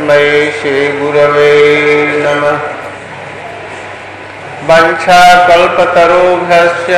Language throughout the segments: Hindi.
तस्मै श्रीगुरवे नमः। वंशाकल्पतरुभ्यश्च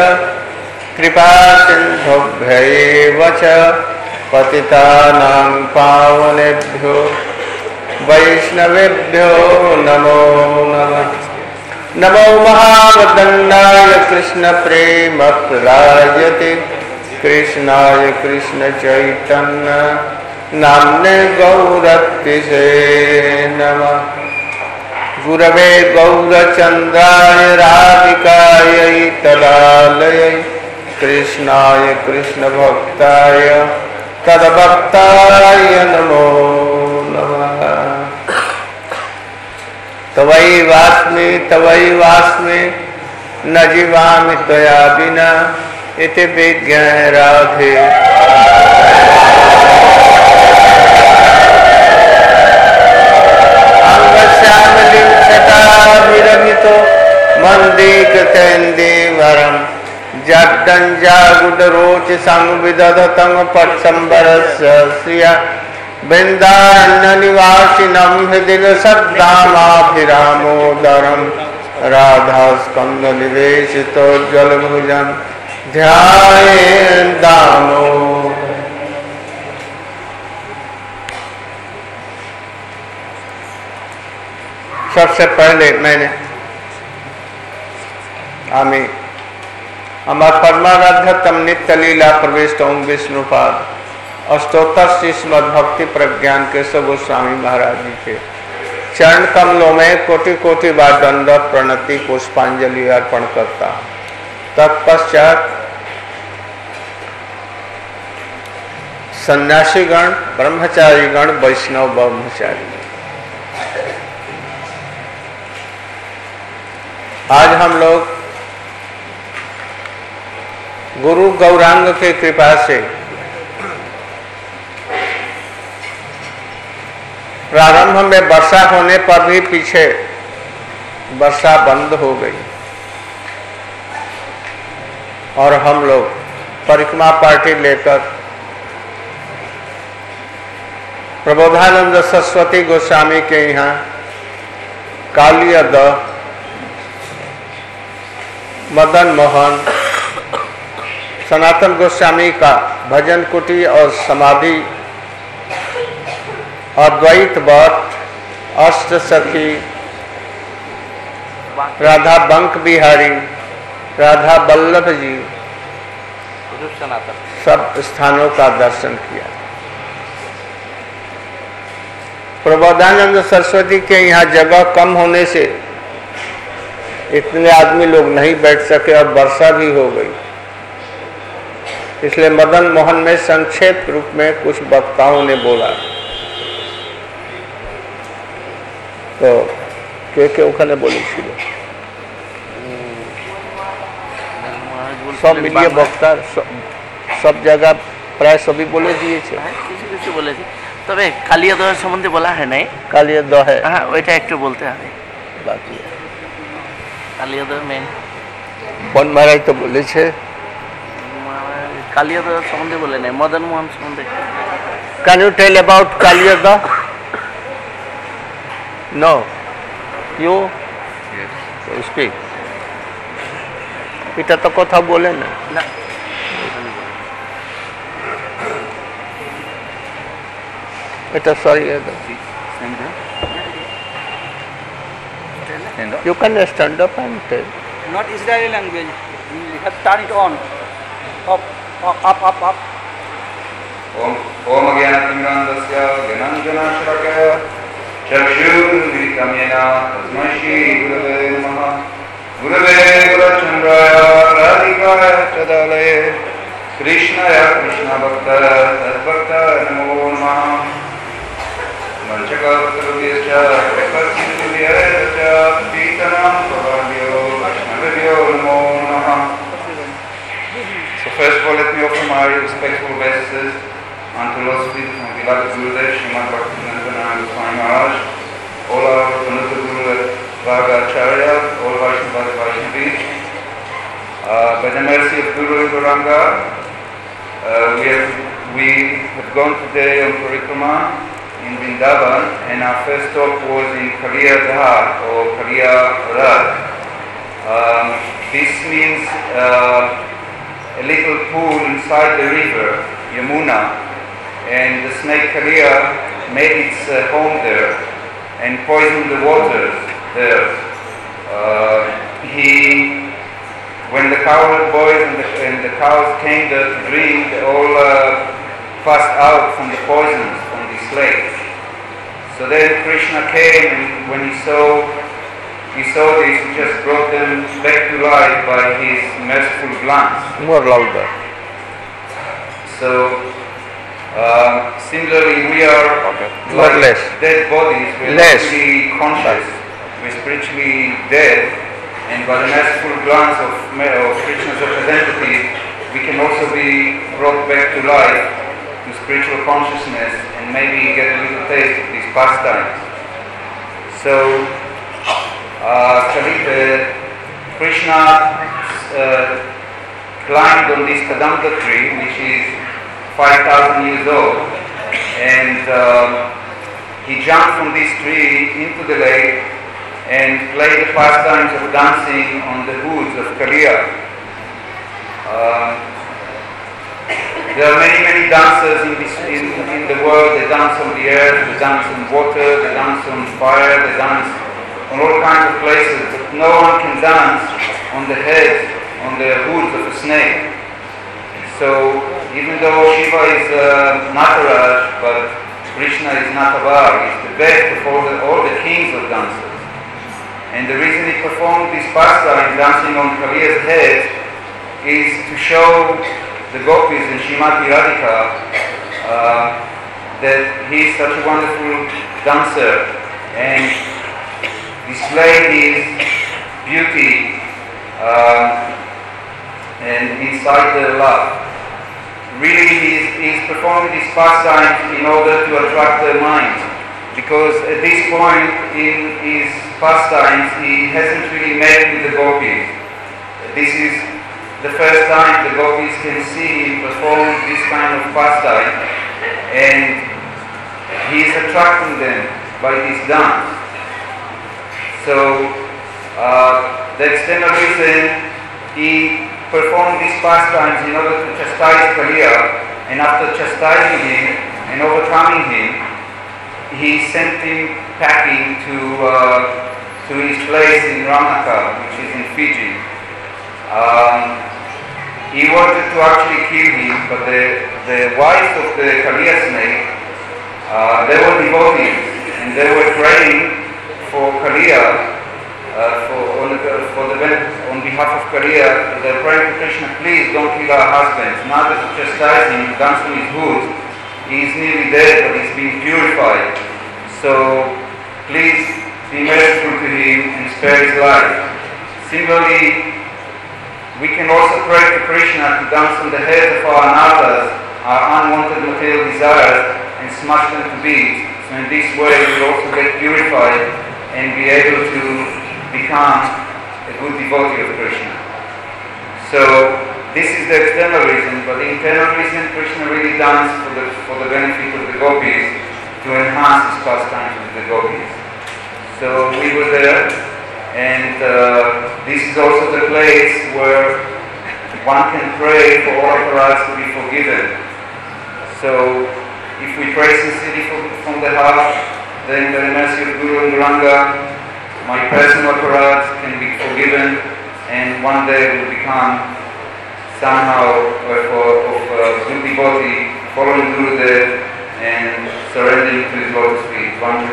कृपासिन्धुभ्यैव च पतितानां पावनेभ्यो वैष्णवेभ्यो नमो नमः। नमो महावदन्नाय कृष्णप्रेमप्रदायते कृष्णाय कृष्णचैतन्य नाम्ने गौरतिसे नमः। गुरवे गौरचन्द्राय राधिकायै तदालयै कृष्णाय कृष्णभक्ताय तद्भक्ताय नमो नमः। तवैवास्मि न जीवामि त्वया विना इति विज्ञाय राधे। अंगश्यामलिं छटाभिरमितो मन्दीकृतेन्दीवरं जड्डञ्जागुडरोचसं विदधतं पट्सम्बरस्य श्रिया वृन्दारण्यनिवासिनं हृदि सद्दामाभिरामोदरं राधास्कन्धनिवेशितोज्ज्वलभुजं ध्यायेन् दामोदरम्। सबसे पहले मैंने हमार परमाराध्यतम नित्य लीला प्रविष्ट ओम विष्णुपाद अष्टोत्तर श्रीमद् भक्ति प्रज्ञान केशव गोस्वामी महाराज जी के चरण कमलों में कोटि कोटि बार दंडवत प्रणति पुष्पांजलि अर्पण करता। तत्पश्चात सन्यासीगण, ब्रह्मचारीगण, वैष्णव ब्रह्मचारी, आज हम लोग गुरु गौरांग के कृपा से प्रारंभ में वर्षा होने पर भी पीछे वर्षा बंद हो गई और हम लोग परिक्रमा पार्टी लेकर प्रबोधानंद सरस्वती गोस्वामी के यहाँ कालियद मदन मोहन सनातन गोस्वामी का भजन कुटी और समाधि अद्वैत वट अष्ट सखी राधा बंक बिहारी राधा वल्लभ जी सब स्थानों का दर्शन किया। प्रबोधानंद सरस्वती के यहाँ जगह कम होने से इतने आदमी लोग नहीं बैठ सके और वर्षा भी हो गई, इसलिए मदन मोहन में संक्षेप रूप में कुछ वक्ताओं ने बोला तो के ओखाने बोलेছিল सब मिलिए वक्ता सब जगह प्राय सभी बोले दिए কিছু বলেছি, তবে কালিয়া দহ সম্বন্ধে বলা হয় নাই। কালিয়া দহ হ্যাঁ ওইটা একটু বলতে হবে বাকি। কালিয়া দহ মেন বন महाराज তো বলেছে, কালিয়া দহ সম্বন্ধে বলে নাই, মদন মোহন সম্বন্ধে। Can you tell about কালিয়া দহ? No. You? Yes. So speak. এটা তো কথা বলে না। না। এটা sorry. You can stand up and tell. Not Israeli language. You have turn it on. Up. Om Gyanatimirandasya Gyananjanashrakaya चक्षुर्मिलितमेन तस्मै श्रीगुरवे नमः। गुरवे गुरचन्द्राय राधिकाय तदालये कृष्णाय कृष्णभक्ताय तद्भक्ताय नमो नमः। वंशकल्पतरुभ्यश्च कृपासिन्धुभ्यश्च पतितानां पावनेभ्यो वैष्णवेभ्यो नमो नमः। So first of all, let me offer my respectful obeisances unto Lord Sri beloved Gurudev Srimad Bhaktivedanta Swami Maharaj, all our Honorable Guru Bhagacharya, all Vaishnavis. By the mercy of Guru Gauranga, we have gone today on Parikrama in Vrindavan, and our first stop was in Kaliya Dhar or Kaliya Rad. This means a little pool inside the river, Yamuna, and the snake Kaliya made its home there and poisoned the waters there. When the cowherd boys and the cows came there to drink, they all passed out from the poisons from this lake. So then Krishna came, and when he saw this, he just brought them back to life by his merciful glance. More louder. So similarly, we are More less. dead bodies. We're Less. not really conscious. We're spiritually dead. And by the merciful glance of Krishna's representative, we can also be brought back to life, to spiritual consciousness, and maybe get a little taste of these pastimes. So, Krishna climbed on this Kadamba tree, which is 5,000 years old, and he jumped from this tree into the lake and played the pastimes of dancing on the hoods of Kaliya. There are many dancers in the world. They dance on the earth, they dance on water, they dance on fire, they dance on all kinds of places, but no one can dance on the head, on the hoods of a snake. So even though Shiva is Nataraj, but Krishna is Natavar, he's the best of all the kings of dancers. And the reason he performed this pastime, dancing on Kaliya's head, is to show the gopis and Srimati Radhika that he is such a wonderful dancer and display his beauty and incite their love. Really, he's performing these pastimes in order to attract their minds, because at this point in his pastimes he hasn't really met with the gopis. This is the first time the gopis can see him perform this kind of pastime, and he is attracting them by his dance. So the external reason he performed these pastimes in order to chastise Kaliya, and after chastising him and overcoming him, he sent him packing to his place in Ramnaka, which is in Fiji. He wanted to actually kill him, but the wife of the Kaliya snake, they were devotees, and they were praying for Kaliya, on behalf of Kaliya. They were praying to Krishna, please don't kill our husbands. Now that you chastise him, dance on his hood, he is nearly dead, but he's being purified. So please be merciful to him and spare his life. Similarly, we can also pray to Krishna to dance on the heads of our anathas, our unwanted material desires, and smash them to bits. So in this way we will also get purified and be able to become a good devotee of Krishna. So this is the external reason, but the internal reason, Krishna really danced for the benefit of the gopis, to enhance his pastimes with the gopis. So we were there, and this is also the place where one can pray for all aparats to be forgiven. So if we pray sincerely from the heart, then by the mercy of Guru and Gauranga, my personal aparats can be forgiven, and one day will become somehow of a good devotee, following Gurudev and surrendering to his lotus feet.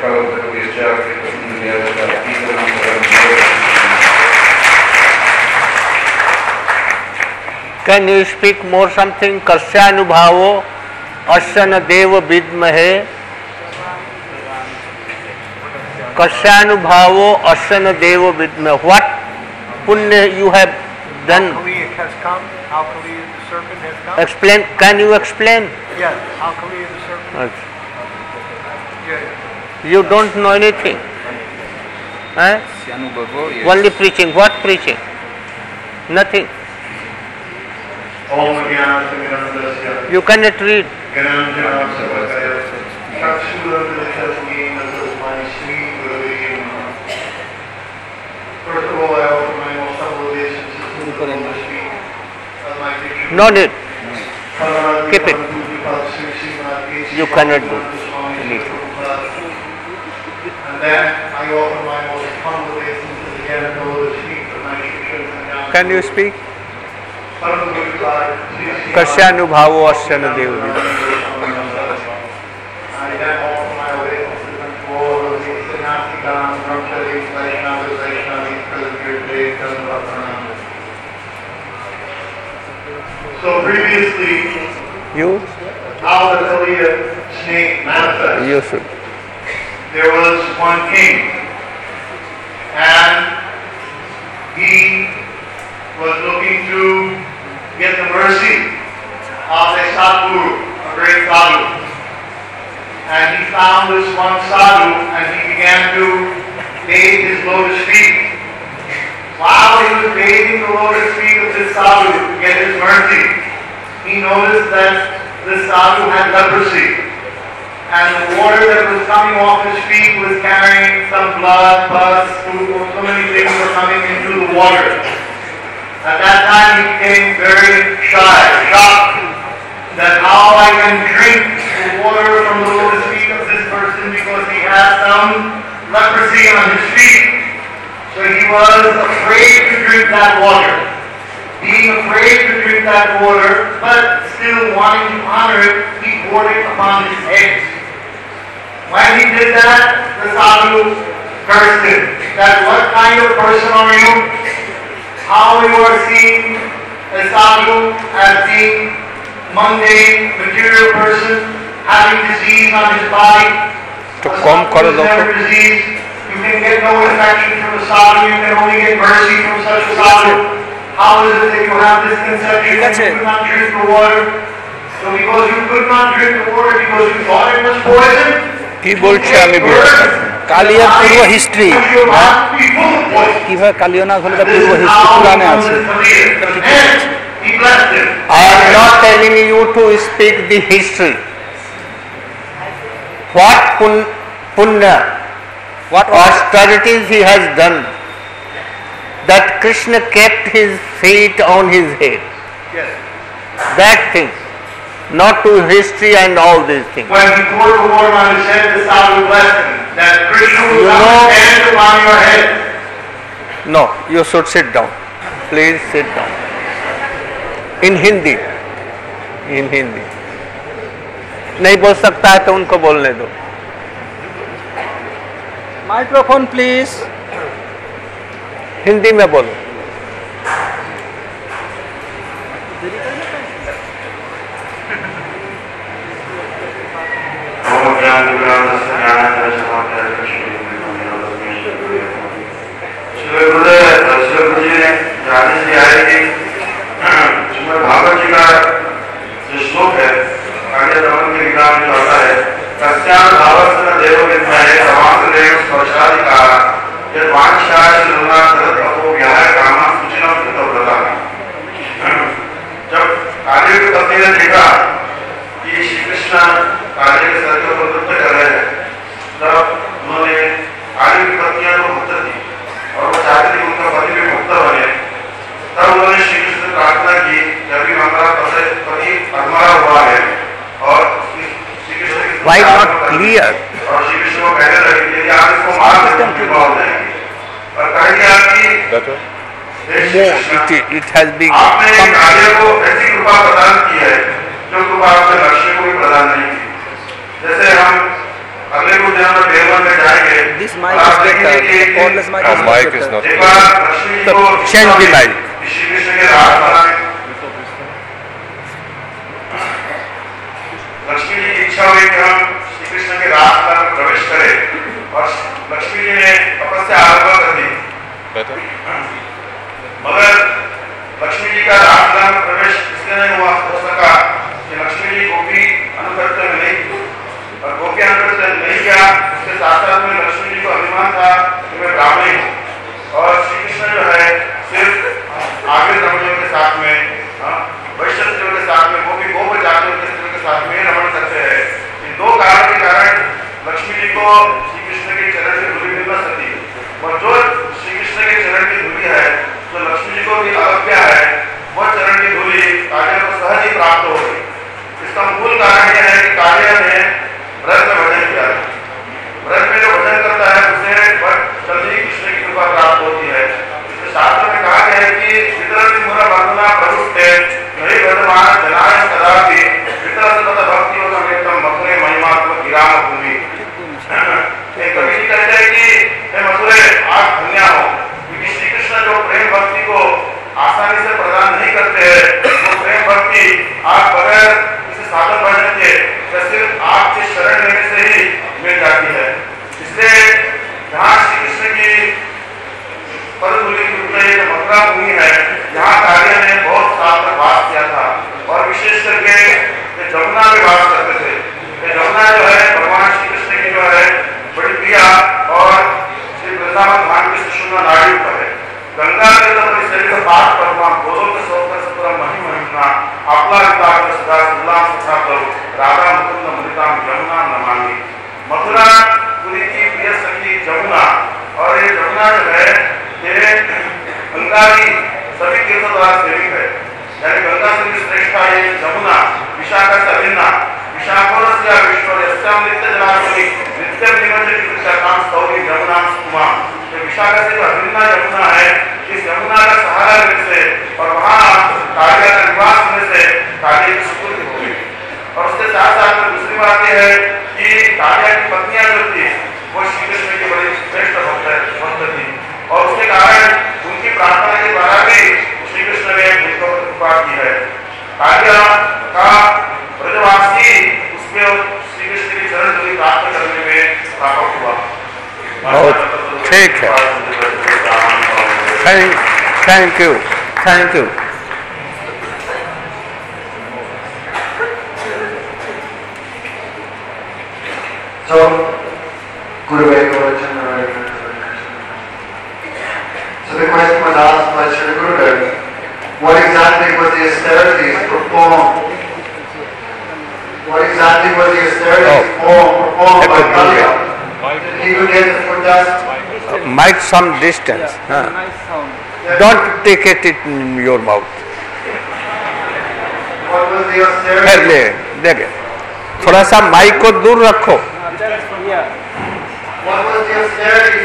Can you speak more something? Karsyanubhavo asana deva vidmahe. Karsyanubhavo asana deva vidmahe. What punya you have done? Alkali has come. Alkali the serpent has come. Explain. Can you explain? Yes, Alkali the serpent. You don't know anything. Only preaching. What preaching? Nothing. You cannot read. First of all, I offer my most humble obeisances to the Lord's feet of my teacher. No need. Keep it. You cannot do. You need to. And then I offer my most humble obeisances again at the Lord's feet of my teacher. Can you speak? Kasyanubhavo asyana devi. I then offer my obeisances unto all of the Sannyasigan, Brahmacharis, Vaishnavas, Vaishnavis present here today, Dhanavapranam. So previously, how the Kaliya snake manifests. You should. There was one king, and he was looking to get the mercy of a sadhu, a great sadhu. And he found this one sadhu, and he began to bathe his lotus feet. While he was bathing the lotus feet of this sadhu to get his mercy, he noticed that this sadhu had leprosy. And the water that was coming off his feet was carrying some blood, pus, food, so many things were coming into the water. At that time he became very shocked that how I can drink the water from the lotus feet of this person because he has some leprosy on his feet. So he was afraid to drink that water. Being afraid to drink that water, but still wanting to honor it, he poured it upon his head. When he did that, the sadhu cursed him. That what kind of person are you? How you are seeing a sadhu as being mundane, material person, having disease on his body. Disease. You can get no infection from a sadhu, you can only get mercy from such a sadhu. How is it that you have this conception that you could not drink the water? So because you could not drink the water because you thought it was poison, কি বলছে আমি কালিয়ার পূর্ব হিস্ট্রি কিভাবে কালিয়া না হলে তার পূর্ব হিস্ট্রি পুরাণে আছে I am not telling you to speak the history. What punya, what austerities he has done, that Krishna kept his feet on his head. Yes. That thing. Not to history and all these things. When he poured the water on his head, the sadhu blessed him. That Krishna will not stand upon your head. No, you should sit down. Please sit down. In Hindi. In Hindi. नहीं बोल सकता है तो उनको बोलने दो. Microphone please. हिंदी में बोलो. भागवत जी का जो श्लोक है आगे दमन के विधान जो आता है कस्यान भावस्न देव विद्महे समास देव स्पर्शादि का यद वांछाय लुना तरत अपो व्याह कामा सूचना कृतो व्रता. जब काली की पत्नी ने देखा कि श्री कृष्ण काली के सर को नृत्य कर रहे हैं, तब उन्होंने काली की पत्नियां तो मुक्त थी और वो चाहती थी उनका पति भी मुक्त बने. तब उन्होंने श्री कृष्ण से प्रार्थना की कि अभी हमारा पति अधमरा हुआ है और श्री कृष्ण की Why not clear? और श्री कृष्ण को कहने लगे कि यदि आप इसको मार देते हैं कृपा हो जाएगी. और कहेंगे आपकी it has been आपने कार्य को ऐसी कृपा प्रदान की है जो कृपा आपने लक्ष्य को भी प्रदान नहीं की. जैसे हम अगले कुछ दिनों में देववन में जाएंगे. This mic is better. Cordless mic is better. एक बार लक्ष्मी जी को change the mic. Shri Krishna के रास बनाने लक्ष्मी जी की इच्छा हुई कि हम श्री कृष्ण के रास में प्रवेश करें और लक्ष्मी जी ने तपस्या आरंभ कर दी. मगर लक्ष्मी जी का रासलीला में प्रवेश इसलिए नहीं हो सका कि लक्ष्मी जी गोपी अनुकर्ता में नहीं और गोपी अनुकर्ता नहीं किया. उसके साथ साथ में लक्ष्मी जी को अभिमान था कि मैं ब्राह्मणी हूँ और श्री कृष्ण जो है सिर्फ आगे ब्राह्मणों के साथ में वैश्य स्त्रियों के साथ में गोपी गोप जातियों के स्त्रियों के साथ में रमण करते हैं. इन दो कारण के कारण श्री कृष्ण के चरण की धूलि मिल न सकती, और जो श्री कृष्ण के चरण की धूलि है, जो लक्ष्मी जी को भी अगत्या है, वह चरण की धूलि कालिया को सहज ही प्राप्त हो गई। इसका मूल कारण यह है कि कालिया ने व्रत में भजन किया। व्रत में जो भजन करता है उसे जल्दी कृष्ण की कृपा प्राप्त होती है। इसमें शास्त्र में कहा गया है कि वितरण मुरा बंधना प्रवृत्ते नहीं वर्तमान जनाय कदापि वितरण तथा भक्ति व समेतम मथुरे महिमात्मक विराम भूमि। एक कवि जी कहते हैं कि हे मथुरे, आप धन्य हो, क्योंकि श्री कृष्ण जो प्रेम भक्ति को आसानी से प्रदान नहीं करते हैं, वो प्रेम भक्ति आप बगैर किसी साधन भजन के या सिर्फ आपके शरण लेने से ही मिल जाती है। इसलिए जहाँ श्री कृष्ण की पदधूलि की जो मथुरा भूमि है, यहाँ कालिया ने बहुत साल तक वास किया था, और विशेष करके जमुना में वास करते थे। जमुना जो है भगवान श्री कृष्ण की जो है बड़ी प्रिया और श्री वृंदावन धाम की सुषुम्ना नाड़ी पर है। गंगा के तपरि शरीर पाठ परमा गोलोक सौकर सतरम महि महिमा आपला विताक सदा सुलाम सदा करो राधा मुकुंद मृताम यमुना नमामि। मथुरा पुरी की प्रिय सखी जमुना, और ये जमुना जो है ये गंगा की सभी तीर्थों द्वारा सेवित है, यानी गंगा से भी श्रेष्ठ है जमुना। विशाखा से अभिन्ना विशाखोरस्य विश्वरस्याम नित्य जनार्दनी नित्य निमंत्रित विशाखाम स्तौरी जमुना कुमा। ये विशाखा से जो अभिन्ना यमुना है, इस यमुना का सहारा लेने से और वहाँ कालिया का निवास होने से कालिया की सुपुत्री हो गई। और उसके साथ साथ दूसरी बात यह है कि कालिया की पत्नियां जो थी वो श्री कृष्ण की बड़ी श्रेष्ठ भक्त थी, और उसके कारण उनकी प्रार्थना के द्वारा भी श्री कृष्ण ने उनको कृपा की है। कालिया का ब्रजवासी उसके श्री कृष्ण की चरण धूलि प्राप्त करने में प्राप्त हुआ। बहुत ठीक है, thank you, thank you. So, Gurudev Gopachandra. So the question was asked by Sri Gurudev, what exactly was the austerities performed? What exactly was the austerities performed by Kalia? Did he go get the foot dust? Mic some distance. Don't take it in your mouth. What was the austerities? देखिए, थोड़ा सा माइक को दूर रखो। What was the austerities?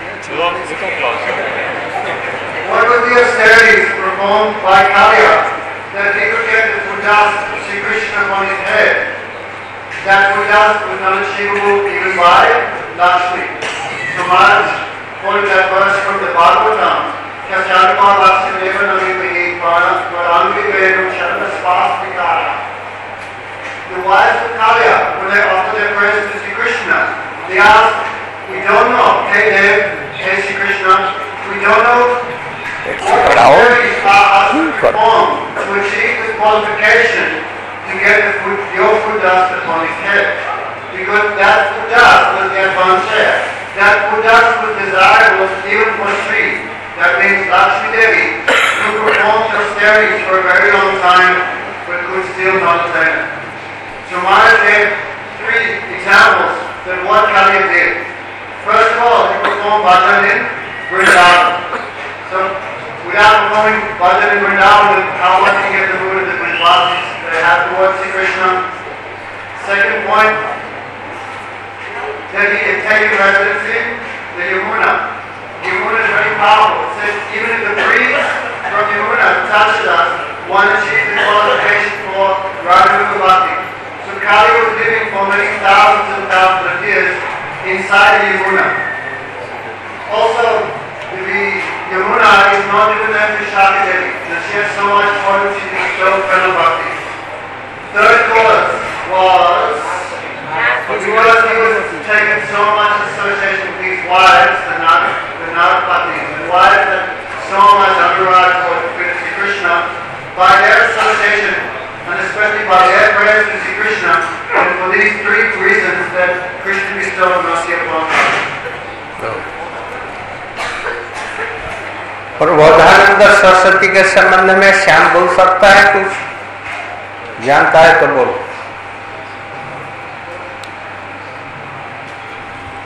What was the austerities performed by Kalia that he could get the foot dust of Sri Krishna upon his head? That foot dust was not achievable even by Lakshmi. So Maharaj quoted that verse from the Bhagavatam, Kasyadma Lakshmi Nami Paranvi Vedam Sharana Spas Vikara. The wives of Kalia, when they offered their prayers to Sri Krishna, they asked, we don't know, hey Dev, hey Sri Krishna, we don't know what activities are asked to perform to achieve the qualification to get your foot dust upon his head. Because that foot dust was the advanced hair. That foot dust was desirable even for Sri. That means Lakshmi Devi, who performed austerities for a very long time but could still not attain it. So Maharaj gave 3 examples that what Kalia did. First of all, he performed bhajan in Vrindavan. So without performing bhajan in Vrindavan, how much he get the mood of the Vrindavan they have towards Sri Krishna. Second point, that he had taken residence in the Yamuna. Yamuna is very powerful. It says even if the breeze from Yamuna touches us, one achieves the qualification for Radha Bhakti. So Kali was living for many thousands and thousands of years inside the Yamuna. Also, the Yamuna is not even named Vishaka Devi. She has so much potency to bestow Prana Bhakti. Third cause was because he was taking so much association with these wives, the Nagapatis, the wives that so much anurag for Sri Krishna, by their association and especially by their prayers to Sri Krishna, and for these 3 reasons that Krishna bestowed mercy upon them. और बोधानंद सरस्वती के संबंध में श्याम बोल सकता है कुछ? जानता है तो बोलो।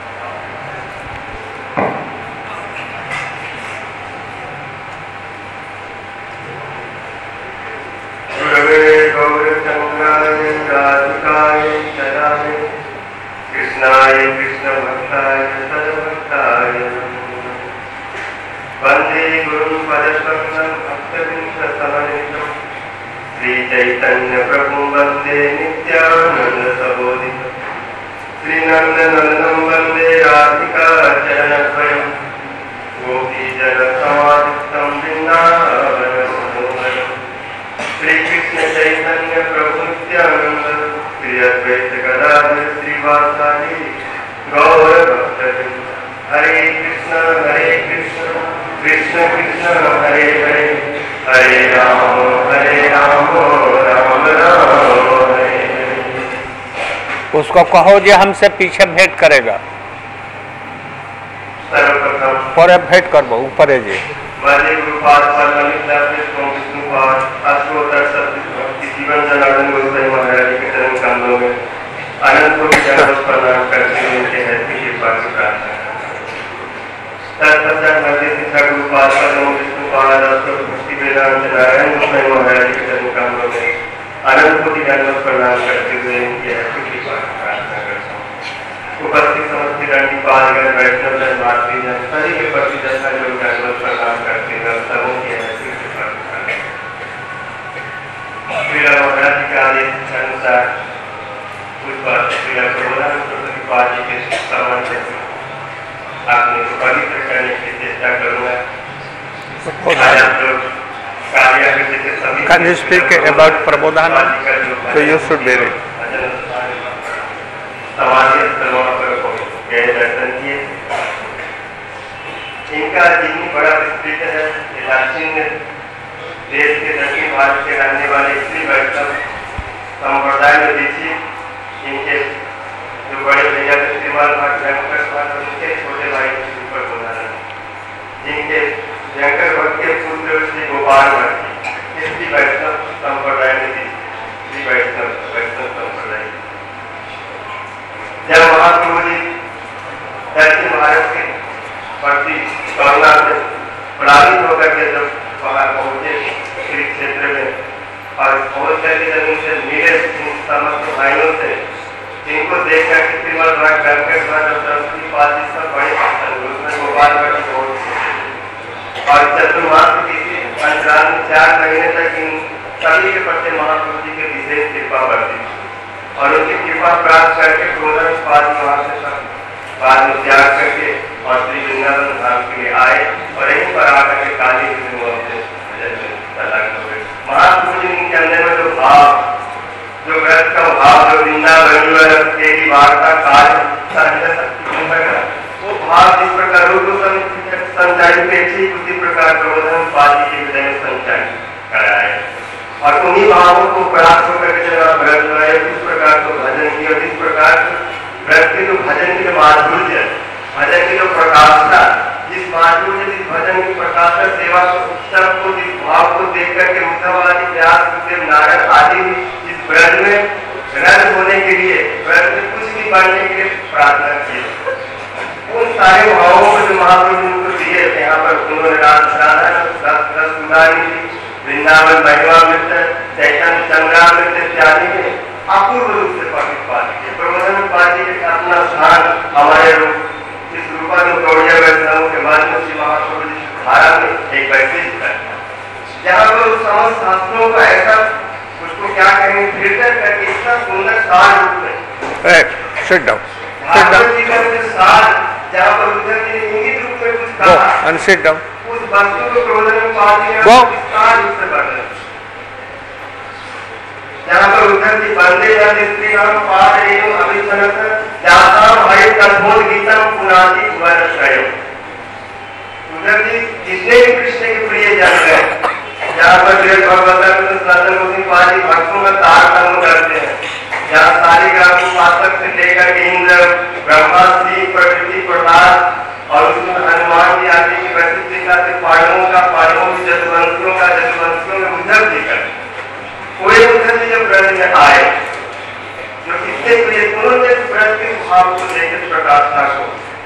कृष्णाय कृष्ण भक्ताय सद्भक्ताय वंदे गुरुं पदद्वन्द्वं भक्तवृन्दसमन्वितं श्री चैतन्य प्रभु वंदे नित्यानंद सबोधितं श्री नंदनंदनं वंदे राधिका चरणद्वयं गोपीजन समाधितं वृन्दावन मनोहरं श्री कृष्ण चैतन्य प्रभु नित्यानंद श्री अद्वैत गदाधर श्रीवासादि गौर भक्तवृंद हरे कृष्ण कृष्ण कृष्ण हरे हरे हरे राम राम राम हरे हरे। उसको कहो जो हमसे पीछे भेंट करेगा। सर्वप्रथम पर भेंट कर ऊपर है जी वाले गुरुपाद विष्णुपाद अष्टोत्तर भक्ति जीवन जनार्दन गोस्वामी महाराज के चरण कमलों में अनंत कोटि दंडवत प्रणाम करते हुए उनके हैप्पी कृपा की प्रार्थना तत्पश्चात मध्य शिक्षा गुरुपाद विष्णुपाद अष्टोत्तर भक्ति वेदांत नारायण गोस्वामी महाराज के चरण कमलों में अनंत कोटि दंडवत प्रणाम करते हुए उनके हैप्पी कृपा की प्रार्थना करता हूँ। उपस्थित समस्त दंडीपालगण वैष्णव जन भारतीय जन सभी के प्रति दशा जो दंडवत प्रणाम करते हुए सबों की हैप्पी कृपा की प्रार्थना। श्रीला महाराज जी के आदेश के अनुसार उस पर श्रीला प्रबोधानंद जी के सम्मान से आपने पवित्र करने की चेष्टा करूंगा। आज आप लोग कार्य के सभी Can you speak about Prabodhanand? So you should be ready. समाधि स्थलों पर गए दर्शन किए। इनका जीवन बड़ा विस्तृत है। दक्षिण देश के दक्षिण भारत के रहने वाले श्री वैष्णव संप्रदाय में देखिए इनके जो बड़े भैया श्रीमान भक्त उनके छोटे भाई ऊपर बोधानंद जिनके शंकर भक्त के पुत्र श्री गोपाल भट्ट श्री वैष्णव संप्रदाय में श्री वैष्णव संप्रदाय जब महाप्रभु जी दक्षिण भारत के प्रति करुणा से प्रभावित होकर के जब वहां पहुंचे श्री क्षेत्र में और पहुंच करके जब उनसे मिले समस्त भाइयों से इनको देख करके श्रीमद भाग करके सरस्वती पादी सब बड़े पसंद उसमें गोपाल भट्ट और चतुर्मास तिथि अंतराल में 4 महीने तक इन सभी के प्रति महाप्रभु जी के विशेष कृपा बढ़ती और उनकी कृपा प्राप्त करके क्रोधन पाद वहां से सब बाद में त्याग करके और श्री वृंदावन धाम के लिए आए और यहीं पर आकर के काली महाप्रभु जी के अंदर में जो भाव जो व्रत का भाव जो वृंदावन तेरी वार्ता कार्य वो भाव जिस प्रकार रूप संचालित ठीक उसी प्रकार प्रबोधन पाद के हृदय में संचालित कराए और उन्हीं भावों को प्राप्त होकर के जब आप व्रत बनाए किस प्रकार को भजन किया जिस प्रकार व्रत के जो भजन के जो माधुर्य भजन की जो प्रकाशता जिस माधुर्य जिस भजन की प्रकाशता सेवा सबको जिस भाव को देख करके उद्धव आदि व्यास सुखदेव नारद आदि इस व्रत में रंग होने के लिए व्रत में कुछ भी बनने के लिए प्रार्थना की उन सारे भावों को जो महाप्रभु उनको दिए यहाँ पर उन्होंने राधा वृंदावन महिमा मित्र चैतन्य संग्राम मित्र इत्यादि में अपूर्व रूप से पार्टिसिपेट किए। प्रबोधन पार्टी के अपना स्थान हमारे रूप इस रूपा में गौड़िया वैष्णव के बाद में श्री महाप्रभु जी धारा में एक वैशिष्ट है जहाँ पर समस्त शास्त्रों का ऐसा उसको क्या कहेंगे फिल्टर करके इतना सुंदर सार रूप में भागवत जी का जो सार जहाँ पर उद्धव जी ने इंगित रूप में कुछ कहा उस वस्तु को प्रबोधन पार्टी में विस्तार रूप से वर्णन जहाँ पर उद्धव जी बंदे स्त्री नाम पाठ रेणु अभिसनत जाताम हरि तद्भोध गीतम पुनाति वर्षयो उद्धव जी जितने भी कृष्ण के प्रिय जन हैं जहाँ पर देव भगवतन सनातन गोस्वामी पादी भक्तों का तारतम्य करते हैं जहाँ शालिग्राम को पातक से लेकर के इंद्र ब्रह्मा शिव प्रकृति प्रहलाद और उसमें हनुमान जी आदि की वैशिष्टता से पांडवों की जदुवंशियों में उद्धव जी का कोई उद्धव जी जब व्रत में आए जो कितने प्रिय उन्होंने व्रत के भाव को लेकर प्रकाशना को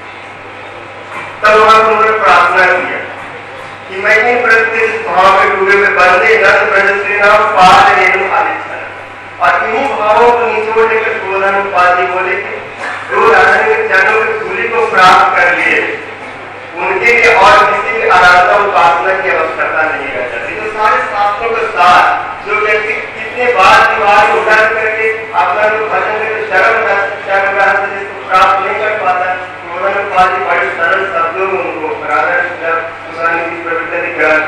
तब वहां उन्होंने प्रार्थना किया कि मैं इन व्रत के भाव में डूबे में बंदे नंद ब्रज श्री नाम पाद रेणु आदि और इन्हीं भावों को निचोड़ लेकर प्रबोधन पादी बोले कि जो राधा के चरणों की धूलि को प्राप्त कर लिए, उनके लिए और किसी भी आराधना उपासना की आवश्यकता नहीं रह जाती। तो सारे शास्त्रों के साथ जो व्यक्ति कितने बार दीवार को उड़ान करके अपना जो भजन में शर्म रहस्य जिसको प्राप्त नहीं कर पाता, उन्होंने बड़े सरल शब्दों में उनको राधा की प्रवृत्ति ग्रंथ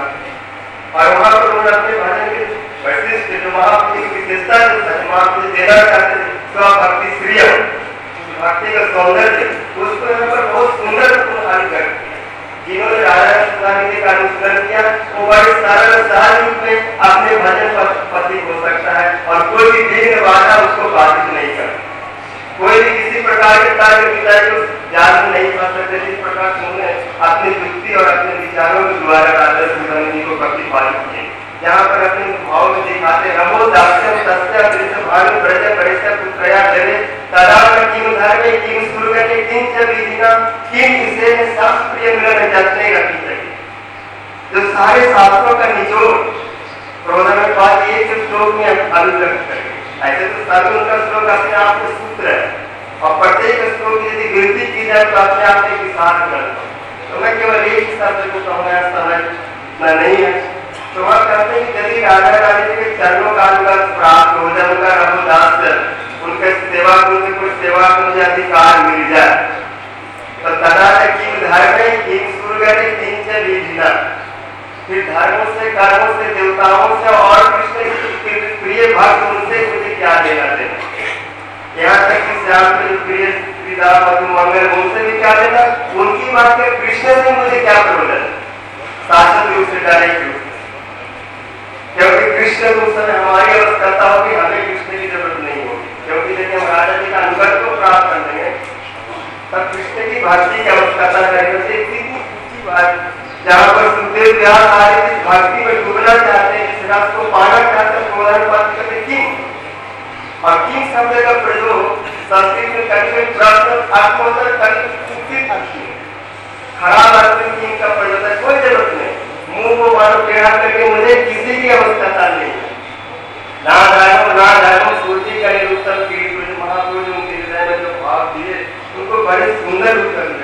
और वहां पर उन्होंने अपने भजन के वैशिष्ट जो महापुरुष की विशेषता जो महापुरुष देना चाहते थे, स्वभक्ति श्रिय भक्ति का सौंदर्य, उसको यहाँ पर बहुत सुंदर हल कर जिन्होंने राधा जी का अनुसरण किया, वो बड़े सरल सहज रूप में अपने भजन पति हो सकता है और कोई भी विघ्न बाधा उसको बाधित नहीं करता। कोई भी किसी प्रकार के कार्य पिता को जान नहीं पा सकते, जिस प्रकार से उन्होंने अपनी युक्ति और अपने विचारों के द्वारा राधा जी को प्रतिपादित किए। यहाँ पर अपने भाव में दिखाते रमो दास्यम सत्य कृष्ण भानु ब्रज परिसर पुत्रया जले तदा किम धर्मे किम सुरगते किंच विधिना किम इसे शास्त्रीय मिलन जतने रखी सके। जो सारे शास्त्रों का निचोड़ प्रबोधन पाठ एक श्लोक में अभिव्यक्त करेंगे। ऐसे तो सभी उनका श्लोक अपने आप में सूत्र है और प्रत्येक श्लोक की यदि गिनती की जाए तो अपने आप में विशाल ग्रंथ। तो मैं केवल एक शब्द को कहूँगा, समझना नहीं है। तो वह कहते हैं कि यदि राधा रानी के चरणों का अनुगत प्राप्त हो जाए, उनका रघुदास उनके सेवा उनके कोई सेवा को मुझे अधिकार मिल जाए, तो तदा किम धर्मे किम सुरगते किंच विधिना, फिर धर्मों से कर्मों से देवताओं से और कृष्ण के प्रिय भक्त उनसे मुझे क्या लेना देना। यहाँ तक कि श्याम के प्रिय श्रीदा मधु मंगल उनसे भी क्या लेना, उनकी बात के कृष्ण से मुझे क्या प्रयोजन, शाश्वत रूप से डायरेक्ट रूप से, क्योंकि कृष्ण को उस समय हमारी आवश्यकता होगी, हमें कृष्ण की जरूरत नहीं होगी। क्योंकि यदि हम राजा जी का अनुगत को प्राप्त कर लेंगे तब कृष्ण की भक्ति की आवश्यकता रहेगी। इतनी ऊंची बात जहाँ पर सुखदेव व्यास आदि इस भक्ति में डूबना चाहते हैं, इस रस को पाना चाहते हैं, प्रबोधन पाठ करते किंग और किंग शब्द का प्रयोग संस्कृत में कभी प्रश्न अर्थोत्तर कभी खराब अर्थ में किंग का प्रयोग है। कोई जरूरत नहीं, मुंह को मानो टेढ़ा करके मुझे किसी की आवश्यकता नहीं है। ना जानो सूर्य का उत्तर पीढ़ी महापुरुष उनके हृदय में जो भाव दिए उनको बड़े सुंदर उत्तर मिले।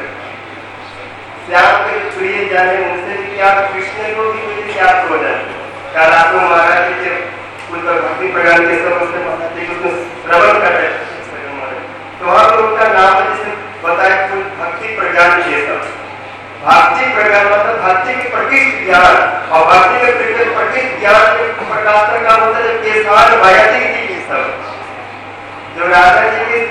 श्याम के प्रिय जाने उनसे भी क्या, कृष्ण को भी मुझे क्या प्रयोजन। कल आपको महाराज जी के उन पर भक्ति प्रदान के सब उसने महाराज जी को श्रवण कर रहे तो वहां पर उनका नाम जिसे बताया भक्ति प्रज्ञान के सब भक्ति प्रज्ञान मतलब भक्ति के प्रकृष्ट ज्ञान और भक्ति के प्रकृष्ट ज्ञान के प्रकाशन का मतलब केसार भयाजी जी के सब जो राजा जी के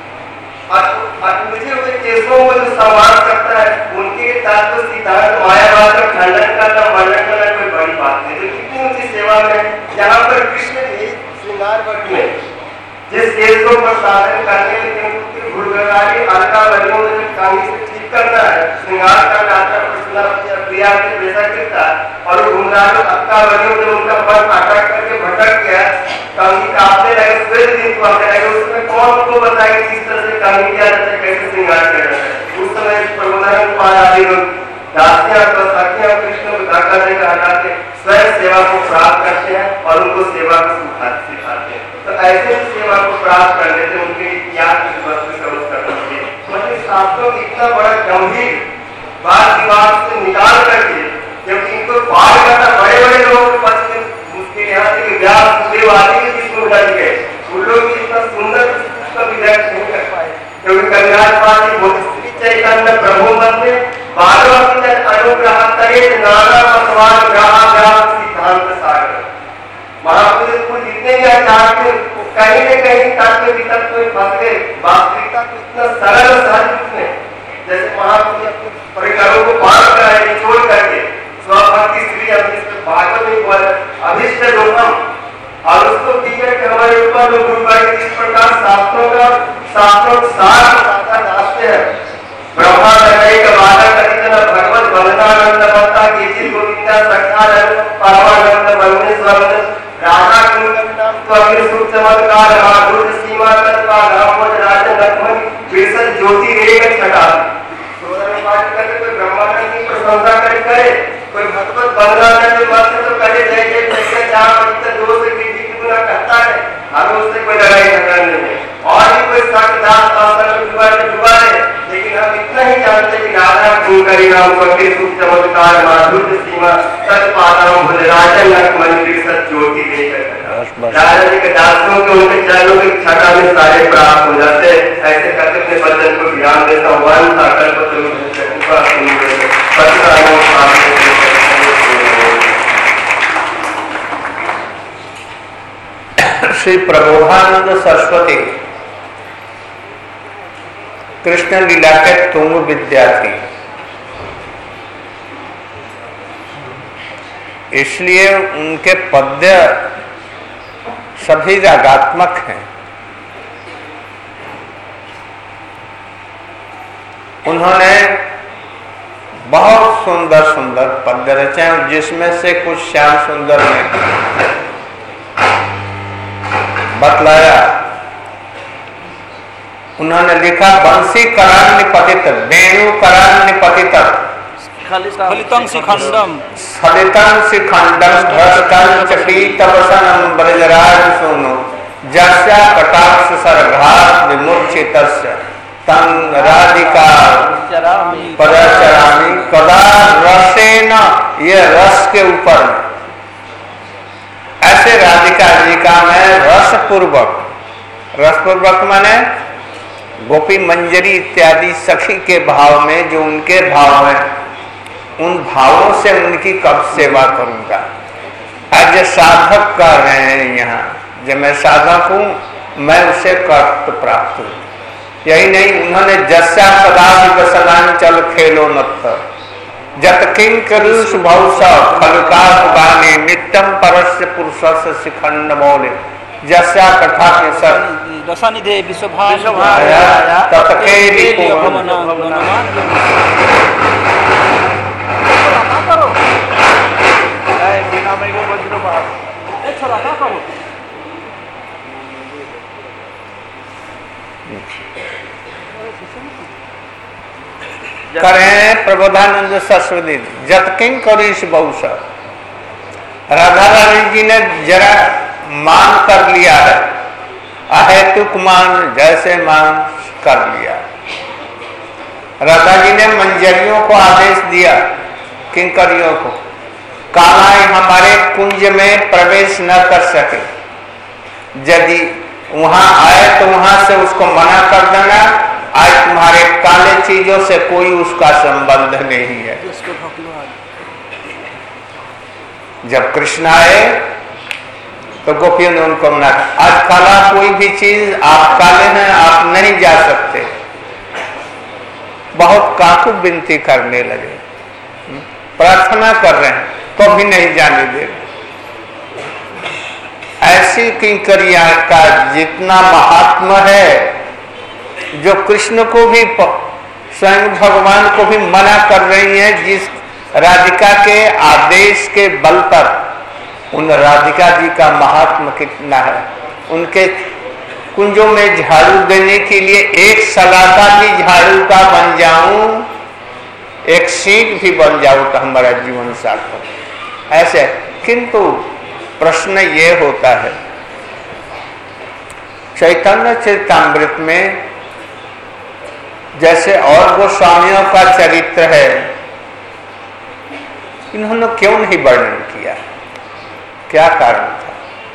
मुझे उनके केसों को जो संवार सकता है, उनके तत्व सिद्धांत मायावाद का खंडन करना वर्णन करना कोई बड़ी बात नहीं। तो कितनी उनकी सेवा में जहाँ पर कृष्ण भी श्रृंगार वर्ग में जिस केस को प्रसारण करने में गुरुगारी अलकावलियों में कांगी से ठीक करना है, श्रृंगार का नाटक क्रिया के पैसा करता और गुरुगारी अलकावलियों में उनका मन अटक करके भटक गया, कांगी काटने लगे, स्वेद दिन को आने लगे, उसमें कौन को बताया किस तरह से कांगी किया जाता है, कैसे श्रृंगार किया जाता है। उस समय प्रबोधन पाठ आदि लोग दासियां तो सखियां कृष्ण को धक्का देकर हटाते स्वयं सेवा को प्राप्त करते हैं और उनको सेवा को सिखाते हैं। तो ऐसे सेवा को प्राप्त करने से उनके ज्ञान की वस्तु सर्व करना चाहिए। मतलब शास्त्रों की इतना बड़ा गंभीर बात विवाद से निकाल करके, क्योंकि इनको पार करना बड़े बड़े लोगों के पास मुश्किल, यहाँ से व्यास सुदेव आदि के जिसको उठा गए उन लोग इतना सुंदर उसका विवेक नहीं कर पाए, क्योंकि कल्याण चैतन्य प्रभु मत में अनुग्रह करे नाना मतवान ग्रह सिद्धांत सागर महापुरुष को जितने भी आचार्य थे कहीं न कहीं तत्व वितत्व में फंस गए। वास्तविकता को इतना सरल सहज रूप में जैसे महापुरुष परिकरों को बांध कर आए निचोड़ करके स्वभक्ति श्री भागवत में बोल अभिष्ट लोकम और उसको टीका के हमारे ऊपर लोग इस प्रकार शास्त्रों का सार रास्ते हैं। ब्रह्मा एक बालक कथितन भगवत वंदनानंद बत्ता केचित गोविंदा सखानंद परमानंद वंदे स्वर्ण राधा कुंड नाम स्वामी सुख चमत्कार माधुर्य सीमा तत्वा रामोज राजन लक्ष्मण विरसत ज्योति रेख छटा। सोदर पाठ करके कोई ब्रह्मानंद की प्रशंसा करे, कोई भगवत वंदनानंद मत तो करे जय जय जय जहाँ पवित्र दोष की गुना कहता है, हमें उससे कोई लड़ाई झगड़ा नहीं है। और भी कोई डुबा है, लेकिन हम इतना ही जानते हैं कि राधा किंकरी नाम करके सुख चमत्कार माधुर्य सीमा सच पाता हूँ राजन मंदिर सच ज्योति लेकर राजा जी के दासों के उनके चरणों की छटा में सारे प्राप्त हो जाते। ऐसे करके अपने बचन को ध्यान देता हूँ। वन साकर श्री प्रबोधानंद सरस्वती कृष्ण लीला के तुंग विद्यार्थी, इसलिए उनके पद्य सभी रागात्मक हैं। उन्होंने बहुत सुंदर सुंदर पद्य रचे हैं, जिसमें से कुछ श्याम सुंदर ने बतलाया। उन्होंने लिखा बंसी करान्य पतित वेणु करान्य पतित फलितं शिखंडम भ्रष्टं चपीतवसनं ब्रजराज सोनो जस्या कटाक्ष सरघात विमूर्छितस्य तं राधिका परचरामि कदा रसेन, ये रस के ऊपर ऐसे राधिका जी का मैं रसपूर्वक माने गोपी मंजरी इत्यादि सखी के भाव में जो उनके भाव हैं, उन भावों से उनकी कब सेवा करूंगा। आज साधक कर रहे हैं यहाँ, जब मैं साधक हूँ मैं उसे कर्त प्राप्त हूँ। यही नहीं, उन्होंने जस्या सदा विकसनांचल खेलो नत्थ जत किं करुष भौस खलुकास गाने नित्यम परस्य पुरुषस्य शिखंड मौले जस्या कथा के सर रसानिधे विश्वभाया ततके करें प्रबोधानंद सरस्वती जतकिंग करीश बहुश। राधा रानी जी ने जरा मान कर लिया है, अहेतुक मान जैसे मान कर लिया। राधा जी ने मंजरियों को आदेश दिया, किंकरियों को, कालाएं हमारे कुंज में प्रवेश न कर सके, यदि वहां आए तो वहां से उसको मना कर देना। आज तुम्हारे काले चीजों से कोई उसका संबंध नहीं है। जब कृष्ण आए तो गोपियों ने उनको मना, आज काला कोई भी चीज, आप काले हैं, आप नहीं जा सकते। बहुत काकू विनती करने लगे, प्रार्थना कर रहे हैं तो भी नहीं जाने दे रहे। ऐसी किंकरिया का जितना महात्मा है, जो कृष्ण को भी स्वयं भगवान को भी मना कर रही है, जिस राधिका के आदेश के बल पर, उन राधिका जी का महात्मा कितना है। उनके कुंजों में झाड़ू देने के लिए एक सलाका भी झाड़ू का बन जाऊं, एक सीट भी बन जाऊं तो हमारा जीवन सार्थक ऐसे। किंतु प्रश्न ये होता है, चैतन्य चरितामृत में जैसे और गोस्वामियों का चरित्र है, इन्होंने क्यों नहीं वर्णन किया? क्या कारण था?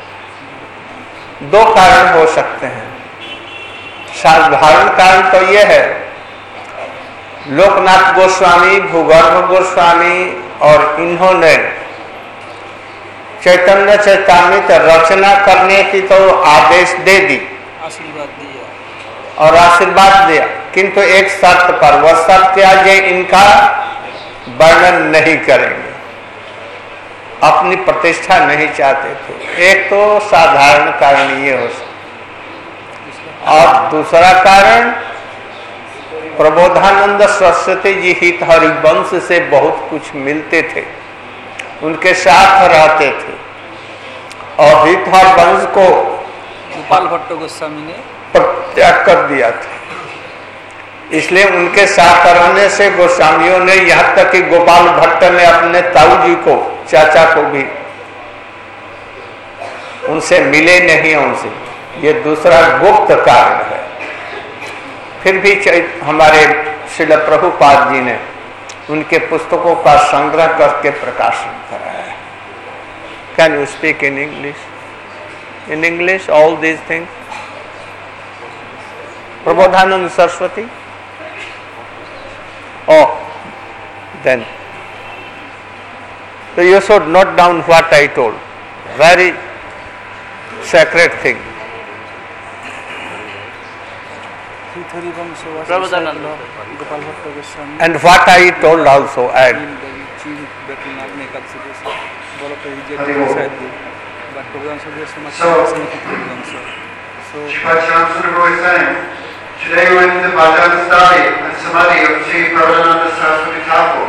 दो कारण हो सकते हैं। साधारण कारण तो यह है, लोकनाथ गोस्वामी, भूगर्भ गोस्वामी और इन्होंने चैतन्य चरितामृत रचना करने की तो आदेश दे दी, आशीर्वाद दिया और आशीर्वाद दिया, किंतु एक शर्त पर, वह शर्त क्या, ये इनका वर्णन नहीं करेंगे, अपनी प्रतिष्ठा नहीं चाहते थे। एक तो साधारण कारण ये हो सकता, और दूसरा कारण प्रबोधानंद सरस्वती जी हित हरिवंश से बहुत कुछ मिलते थे, उनके साथ रहते थे, और हित हरिवंश को गोपाल भट्ट गोस्वामी ने त्याग कर दिया था। इसलिए उनके साथ रहने से गोस्वामियों ने, यहाँ तक कि गोपाल भट्ट ने अपने ताऊ जी को, चाचा को भी उनसे मिले नहीं, उनसे। ये दूसरा गुप्त कारण है। फिर भी हमारे श्रील प्रभुपाद जी ने उनके पुस्तकों का संग्रह करके प्रकाशन कराया है. Can you speak in English? In English all these things. Prabodhananda Saraswati. Oh, then. So you should note down what I told. Very sacred thing. And what I told also add. So, is saying, today we went to the Bhajan study and Samadhi of Sri Prabhupada Saraswati Thakur.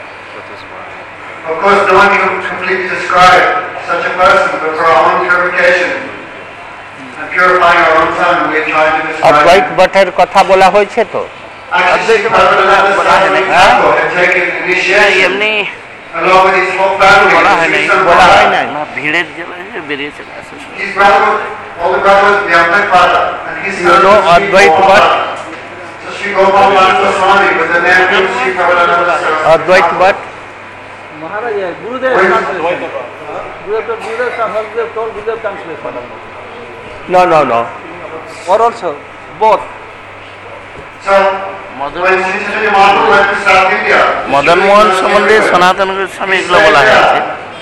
Of course, no one can completely describe such a person, but for our own purification and purifying our own tongue, we are trying to describe Advaita Bhattar कथा बोला होय छे तो actually, Sri Prabhupada Saraswati Thakur had taken initiation along with his whole family. His brother, older brother was Vyamtakpada, and his son was Sri Gopal. So Sri Gopal Goswami was the man who Sri Prabhupada Saraswati. Advaita Bhatt. Maharaj, Gurudev translation. Gurudev told Gurudev translation. No. Or also, both. So, when Sri Chaitanya Mahaprabhu went to South India, Madan Mohan संबंधी सनातन गोस्वामी এগুলো বলা হয়েছে.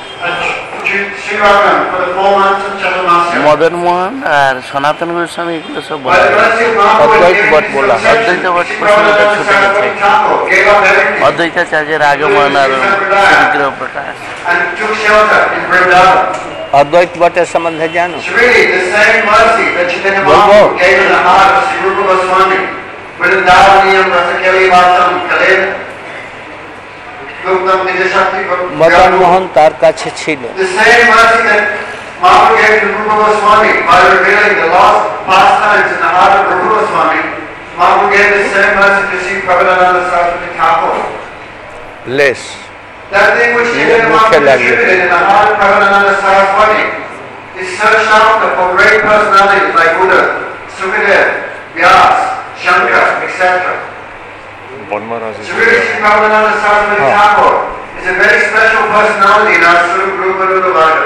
Sri Ragam for the 4 months of Chaturmasya. Madan Mohan আর সনাতন গোস্বামী এগুলো সব বলা By the হয়েছে. mercy of Mahaprabhu, Advaita Bhatt bola. Advaita Bhatt Sri প্রসঙ্গটা Prabhupada ছুটে Saraswati গেছে. Thakur gave up everything অদ্বৈতাচার্যের আগমন আর বিগ্রহ প্রকাশ. and took shelter in Vrindavan. अद्वैत भट्टर संबंध जानो. It's really the same mercy that Chaitanya Bobo. Mahaprabhu gave in the heart of Sri Rupa Goswami. Vrindavaniyam Rasakeli Vasam Kalem Guptam Nideshakti Madan Mohan तार काछे छिलो. The same mercy that Mahaprabhu gave to Rupa Goswami by revealing the lost pastimes in the heart of Rupa Goswami, Mahaprabhu gave the same mercy to Sri Prabhupada Saraswati Thakur. Less. That thing which Ye Chaitanya mukhya Mahaprabhu lage. distributed in the heart of Prabhupada Saraswati is searched after for great personalities like Buddha, Sukadev, Vyas, Shankar, etc. So really Sri Prabhupada Saraswati Thakur is a very special personality in our Sri Guru Varga.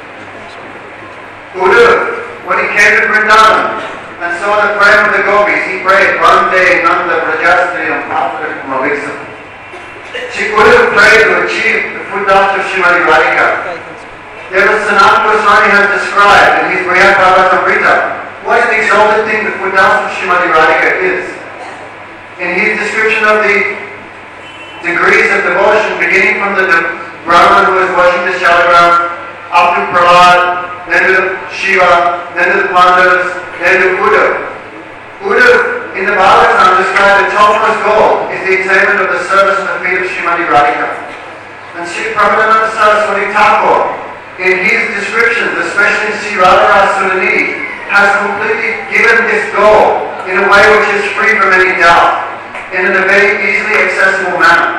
Buddha, when he came to Vrindavan and saw the prayers of the gopis, he prayed, Vande Nanda Prajastriyam Patrikum. Sri Buddha prayed to achieve the footsteps of Srimati Radhika. There was Sanatana Goswami has described in his Brihad Bhagavatamrita what an exalted thing the footsteps of Srimati Radhika is. In his description of the degrees of devotion, beginning from the Brahman who was washing the shalagram, up to Prahlad, then to Shiva, then to the Pandavas, then to Buddha. Buddha in the Bhagavatam described the topmost goal is the attainment of the service of the feet of Srimati Radhika. And Sri Prabhupada Saraswati Thakur, in his descriptions, especially in Sri Radharasa Sunanidhi, has completely given this goal in a way which is free from any doubt, and in a very easily accessible manner.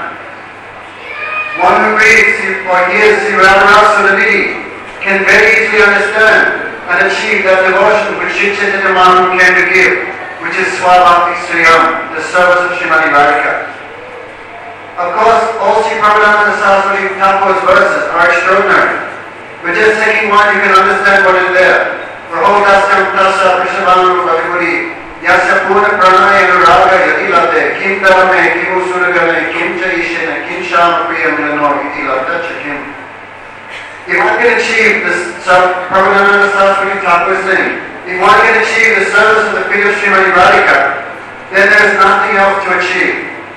One who reads or hears Sri Radharasa Sunanidhi can very easily understand and achieve that devotion which Sri Chaitanya Mahaprabhu came to give, which is Swabhakti Sriyam, the service of Srimati Radhika. Of course, all Sri Prabhupada Saraswati Thakur's verses are extraordinary. But just taking one, you can understand what is there. Rahodasyam tasa prishabanu radhipuri yasya purna pranaya anuraga yati labde kim davame kim usuragane kim cha ishena kim shama priyam nano iti labda chakim. If one can achieve this Prabhupada Saraswati Thakur's thing, if one can achieve the service of the feet of Srimati Radhika, then there is nothing else to achieve.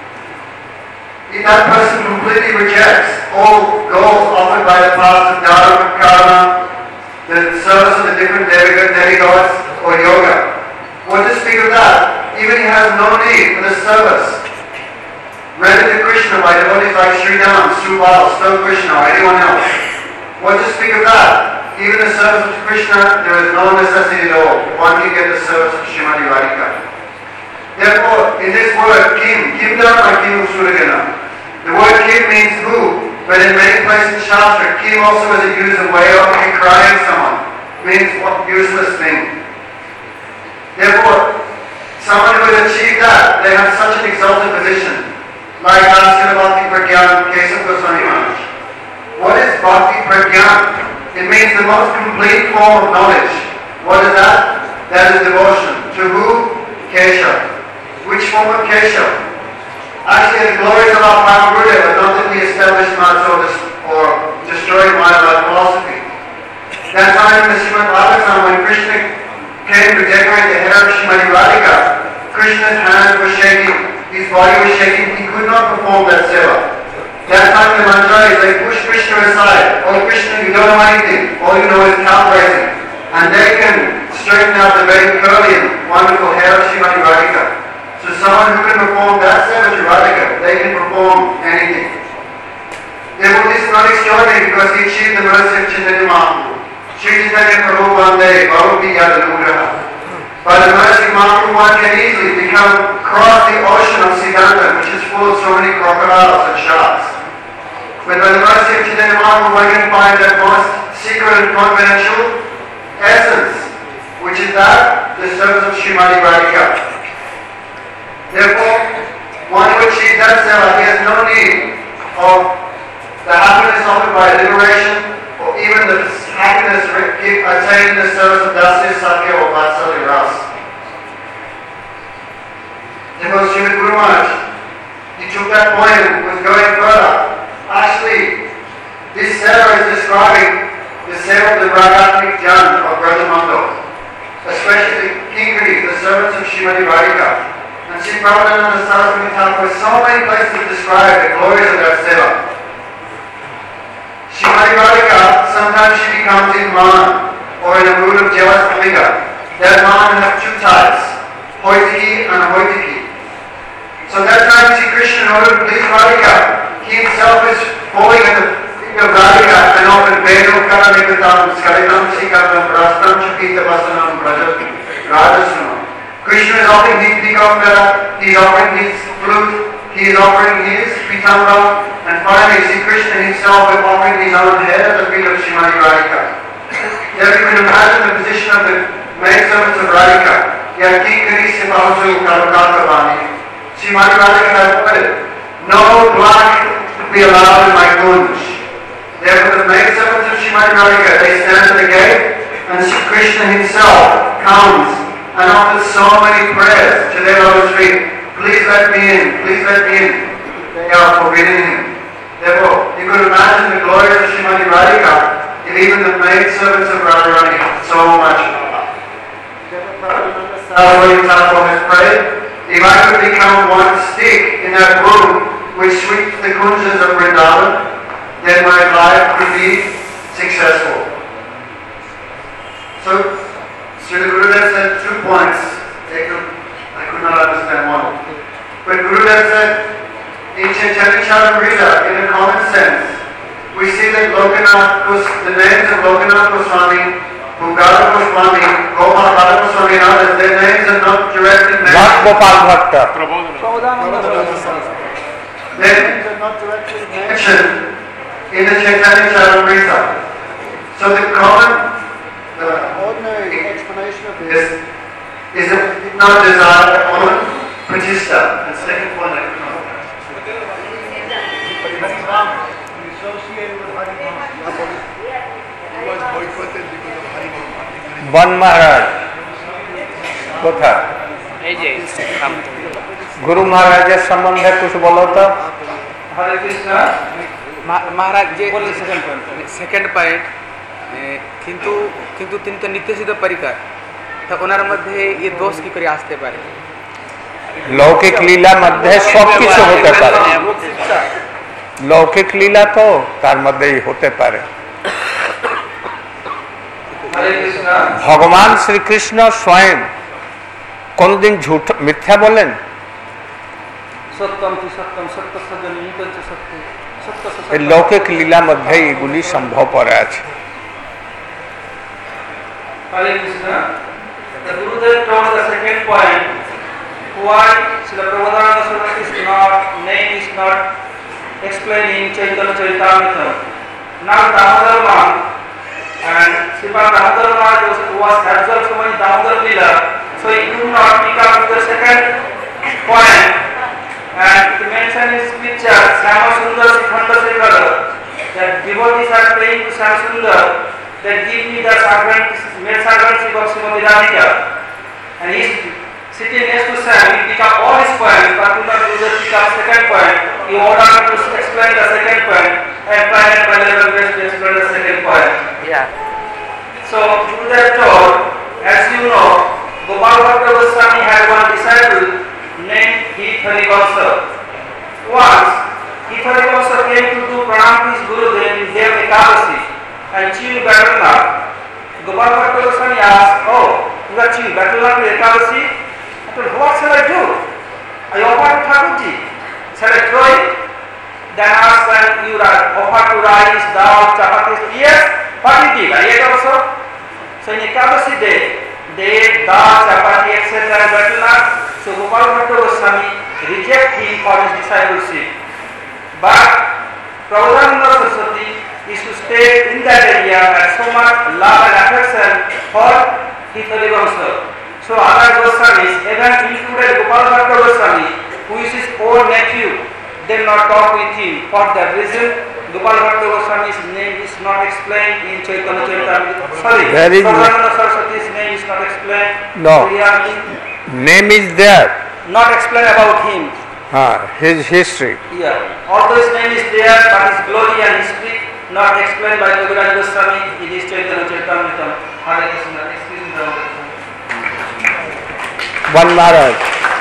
If that person completely rejects all goals offered by the paths of Dharma, Karma, the service of the different demigods, or yoga, what to speak of that? Even he has no need for the service rendered to Krishna by devotees like Sridham, Subal, Sto Krishna, or anyone else. What to speak of that? Even the service of Krishna, there is no necessity at all. One can get the service of Srimati Radhika. Therefore, in this word, Kim Dharma, Kim Usuragana. The word Kim means who, but in many places in Shastra, Kim also is a use of way of decrying someone. Means what useless thing. Therefore, someone who has achieved that, they have such an exalted position, like Srila Bhakti Pragyan Kesava Goswami Maharaj. What is Bhakti Pragyan? It means the most complete form of knowledge. What is that? That is devotion. To who? Kesava. Which form of Kesava? Actually, the glories of our Prime Gurudeva are not that we established Madhya or destroyed Mayavada philosophy. That time in the Srimad Bhagavatam, when Krishna came to decorate the hair of Srimati Radhika, Krishna's hands were shaking, his body was shaking, he could not perform that seva. That time the Manjaris, they pushed Krishna aside. Oh Krishna, you don't know anything, all you know is cow raising. And they can straighten out the very curly and wonderful hair of Srimati Radhika. So someone who can perform that seva to Radhika, they can perform anything. Therefore this is not extraordinary because he achieved the mercy of Chaitanya Mahaprabhu. Shri Chaitanya Prabhu Bande, Bhavapi Yadanugraha. By the mercy of Mahaprabhu, one can easily cross the ocean of Siddhanta, which is full of so many crocodiles and sharks. But by the mercy of Chaitanya Mahaprabhu, one can find that most secret and confidential essence, which is that, the service of Srimati Radhika. Therefore, one who achieves that seva, he has no need of the happiness offered by liberation, or even the happiness attained in the service of Dasya Sakya or Vatsalya Ras. Therefore, Srimad Guru Maharaj, he took that point and was going further. Actually, this seva is describing the seva of the Ragatmik Jan of Brajamangal, especially the Kinkaris, the servants of Srimati Radhika. And Sri Prabhupada and Saraswati Thakur, so many places describe the glories of that seva. Srimati Radhika, sometimes she becomes in man or in a mood of jealous anger. That man has two types, Hoitiki and Hoitiki. So that time Sri Krishna, in order to please Radhika, he himself is falling at the feet of Radhika and often Vedo Karanikatam, Skalitam Sikatam, Rastam Chakita Vasanam, Rajasunam. Krishna is offering his peacock, he is offering his flute, he is offering his pitambara, and finally Sri Krishna himself is offering his own head at the feet of Srimati Radhika. There you can imagine the position of the maidservants of Radhika. Yakinkari Sipahusu Kalakakavani. Srimati Radhika has put it, no black to be allowed in my kunj. Therefore the maidservants of Srimati Radhika, they stand at the gate, and Sri Krishna himself comes and offers so many prayers to their lotus feet. Please let me in, please let me in. They are forbidding him. Therefore, you could imagine the glories of Srimati Radhika if even the maidservants of Radharani had so much power. Saraswati Thakur has prayed, if I could become one stick in that broom which sweeps the kunjas of Vrindavan, then my life could be successful. So, Sri Gurudev said 2 points. I could not understand one. But Gurudev said, in Chaitanya Charitamrita, in a common sense, we see that the names of Lokanath Goswami, Bhugala Goswami, Gopal Bala Goswami and others, their names are not directly mentioned. Not Gopal Bhatta. Their names are not directly mentioned in the Chaitanya Charitamrita. So the ordinary explanation of this is that it did not desire their own pratishta. And second point I could not understand. He associated with Haribam. He was boycotted because of Haribam. बन महाराज কোথায় गुरु महाराजेর সম্বন্ধে कुछ बोलो तो हरे कृष्ण महाराज जे सेकेंड पॉइंट কিন্তু কিন্তু তিনি তো নিত্যসিদ্ধ পরিকার তা ওনার মধ্যে এই দোষ কি করে আসতে পারে लौकिक लीला मध्य सब কিছু হতে পারে लौकिक लीला तो তার মধ্যেই হতে পারে भगवान श्री कृष्ण स्वयं কোন দিন झूठ मिथ्या बोलें सत्यम की सत्यम सत्य सजनित सत्य सत्य এই लौकिक लीला मध्य এগুলি সম্ভব পড়ে আছে Hare Krishna. The Gurudev told the second point why Srila Prabhupada Saraswati is not, name is not explaining Chaitanya Charitamrita. Now Damodar month and Sripad Damodar Maharaj was absorbed so much Damodar Lila, so So he could not pick up the second point, and he mentioned in scripture, Shama Sundar Sikhanda Sekhara, that devotees are praying to Shama Sundar, that give me the maid servantship of Srimati Radhika. And he is sitting next to Sam, he pick up all his points, but could not do the pick up second point. He ordered to explain the second point, and tried by level best to explain the second point. Yeah. So, Gurudev told, as you know, Gopal Bhatta Goswami had one disciple named Heath Harivansa. Once, Heath Harivansa came to do pranam to his Gurudev in Dev Ekadasi and chew battle nut. Gopal Bhatta Goswami asked, "Oh, you are chewing battle nut to Ekadasi?" I told, "What shall I do? I offer to Thakurji. Shall I throw it?" Then asked, "When you offer to rice, dal, chapatis?" Yes, what he did? I ate also. So in Ekadasi day, they ate dal, chapati, etc. and battle nut. So Gopal Bhatta Goswami reject him for his discipleship. But Prabhupada Saraswati is to stay in that area and so much love and affection for Heath Harivansa. So other Goswamis, even included Gopal Bhatta Goswami, who is his own nephew, did not talk with him. For that reason, Gopal Bhatta Goswami's name is not explained in Chaitanya Charitamrita. Sorry, Prabhupada Saraswati's name is not explained. No. Name is there. Not explained about him. His history. Yeah. Although his name is there, but his glory and history not explained by Kaviraj Goswami in his Chaitanya Charitamrita. Hare Krishna. Excuse me. One Maharaj.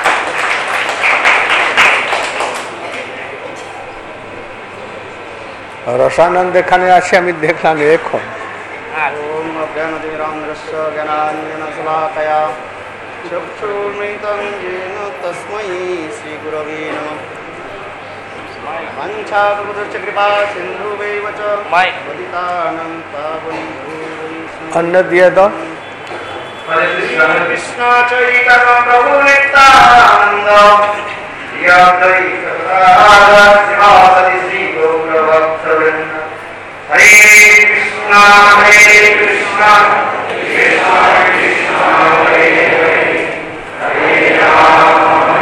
রসানন্দ এখানে আসে আমি দেখলাম এখন ওম অজ্ঞানতিমিরান্ধস্য জ্ঞানাঞ্জনশলাকয়া চক্ষুর্মিলিतं येन তস্मै শ্রীগুরবে নমঃ মঞ্চাপদশ্চ কৃপা সিন্ধুবৈব চ পতিতানাং পাবনেভ্यो অন্ন দিয়ে দাও हरे कृष्ण কৃষ্ণ চৈতন্য প্রভু নিত্যানন্দ শ্রীবাসদি শ্রী গৌরভক্তবৃন্দ হরে কৃষ্ণ কৃষ্ণ কৃষ্ণ হরে হরে হরে রাম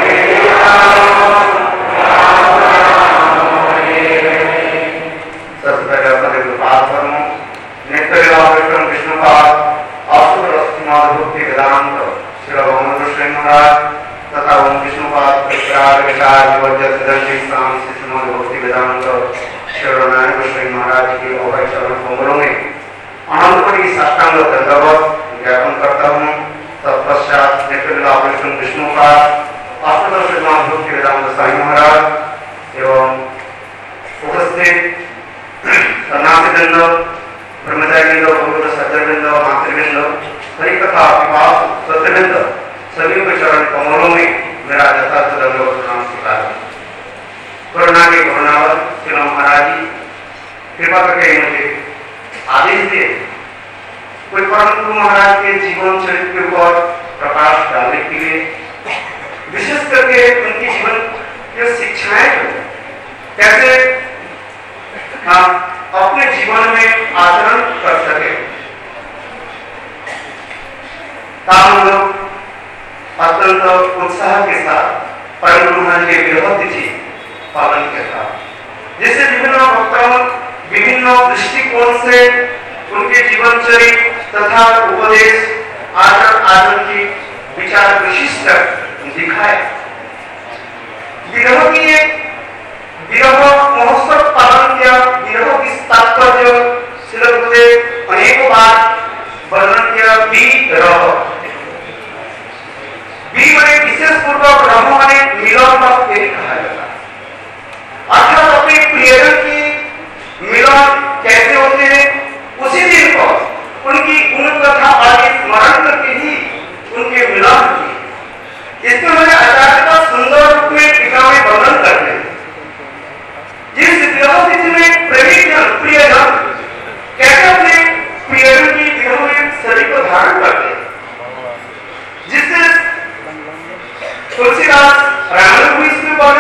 রাম রাम হরে হরে सबसे पहले गोपाल धर्म नित्य विष्णु विष्णुपाद असुर रश्मिनाथ भक्ति वेदांत श्री भगवान श्री महाराज तथा ओम विष्णुपाद विचार विचार विवर्ज्य सिद्धि शाम श्रीमद भक्ति वेदांत श्री नारायण श्री महाराज के अभय चरण कमलों में अनंतपुरी साष्टांग दंडवत ज्ञापन करता हूँ। तत्पश्चात नित्य विष्णु विष्णुपाद असुर श्रीमद भक्ति वेदांत साई महाराज एवं उपस्थित सन्यासीवृंद ब्रह्मचारीवृंद पवित्र सज्जनवृंद मातृवृंद हरि कथा विभाग सत्यवृंद सभी के चरण कमलों में मेरा यथार्थ दंडवत प्रणाम स्वीकार। कोरोना के कोरोनावत श्री महाराज जी कृपा करके मुझे आदेश दिए कोई परम गुरु महाराज के जीवन चरित्र के ऊपर प्रकाश डालने के लिए, विशेष करके उनकी जीवन की शिक्षाएं कैसे हम अपने जीवन में आचरण कर सके। हम लोग अत्यंत उत्साह के साथ परम गुरु महाराज के विरह तिथि पालन किया था, जिससे विभिन्न वक्ताओं विभिन्न दृष्टिकोण से उनके जीवन चरित्र तथा उपदेश आचरण की विचार विशिष्ट दिखाए। विरह की विरह महोत्सव पालन किया। विरह की तात्पर्य श्री गुरुदेव अनेकों बार वर्णन किया। विरह मैंने विशेष पूर्वक रह माने मिलन का कहा जाता है, अर्थात अपने प्रियजन की मिलन कैसे होते हैं उसी दिन पर उनकी गुण कथा आदि स्मरण करके ही उनके मिलन की। इसमें मैंने आचार्य का सुंदर रूप में टीका में वर्णन करते हैं। जिस विरह तिथि में प्रेमीजन प्रियजन कैसे अपने प्रियजन की विरह में शरीर को धारण करते हैं, जिससे तुलसीदास रामायण को इसमें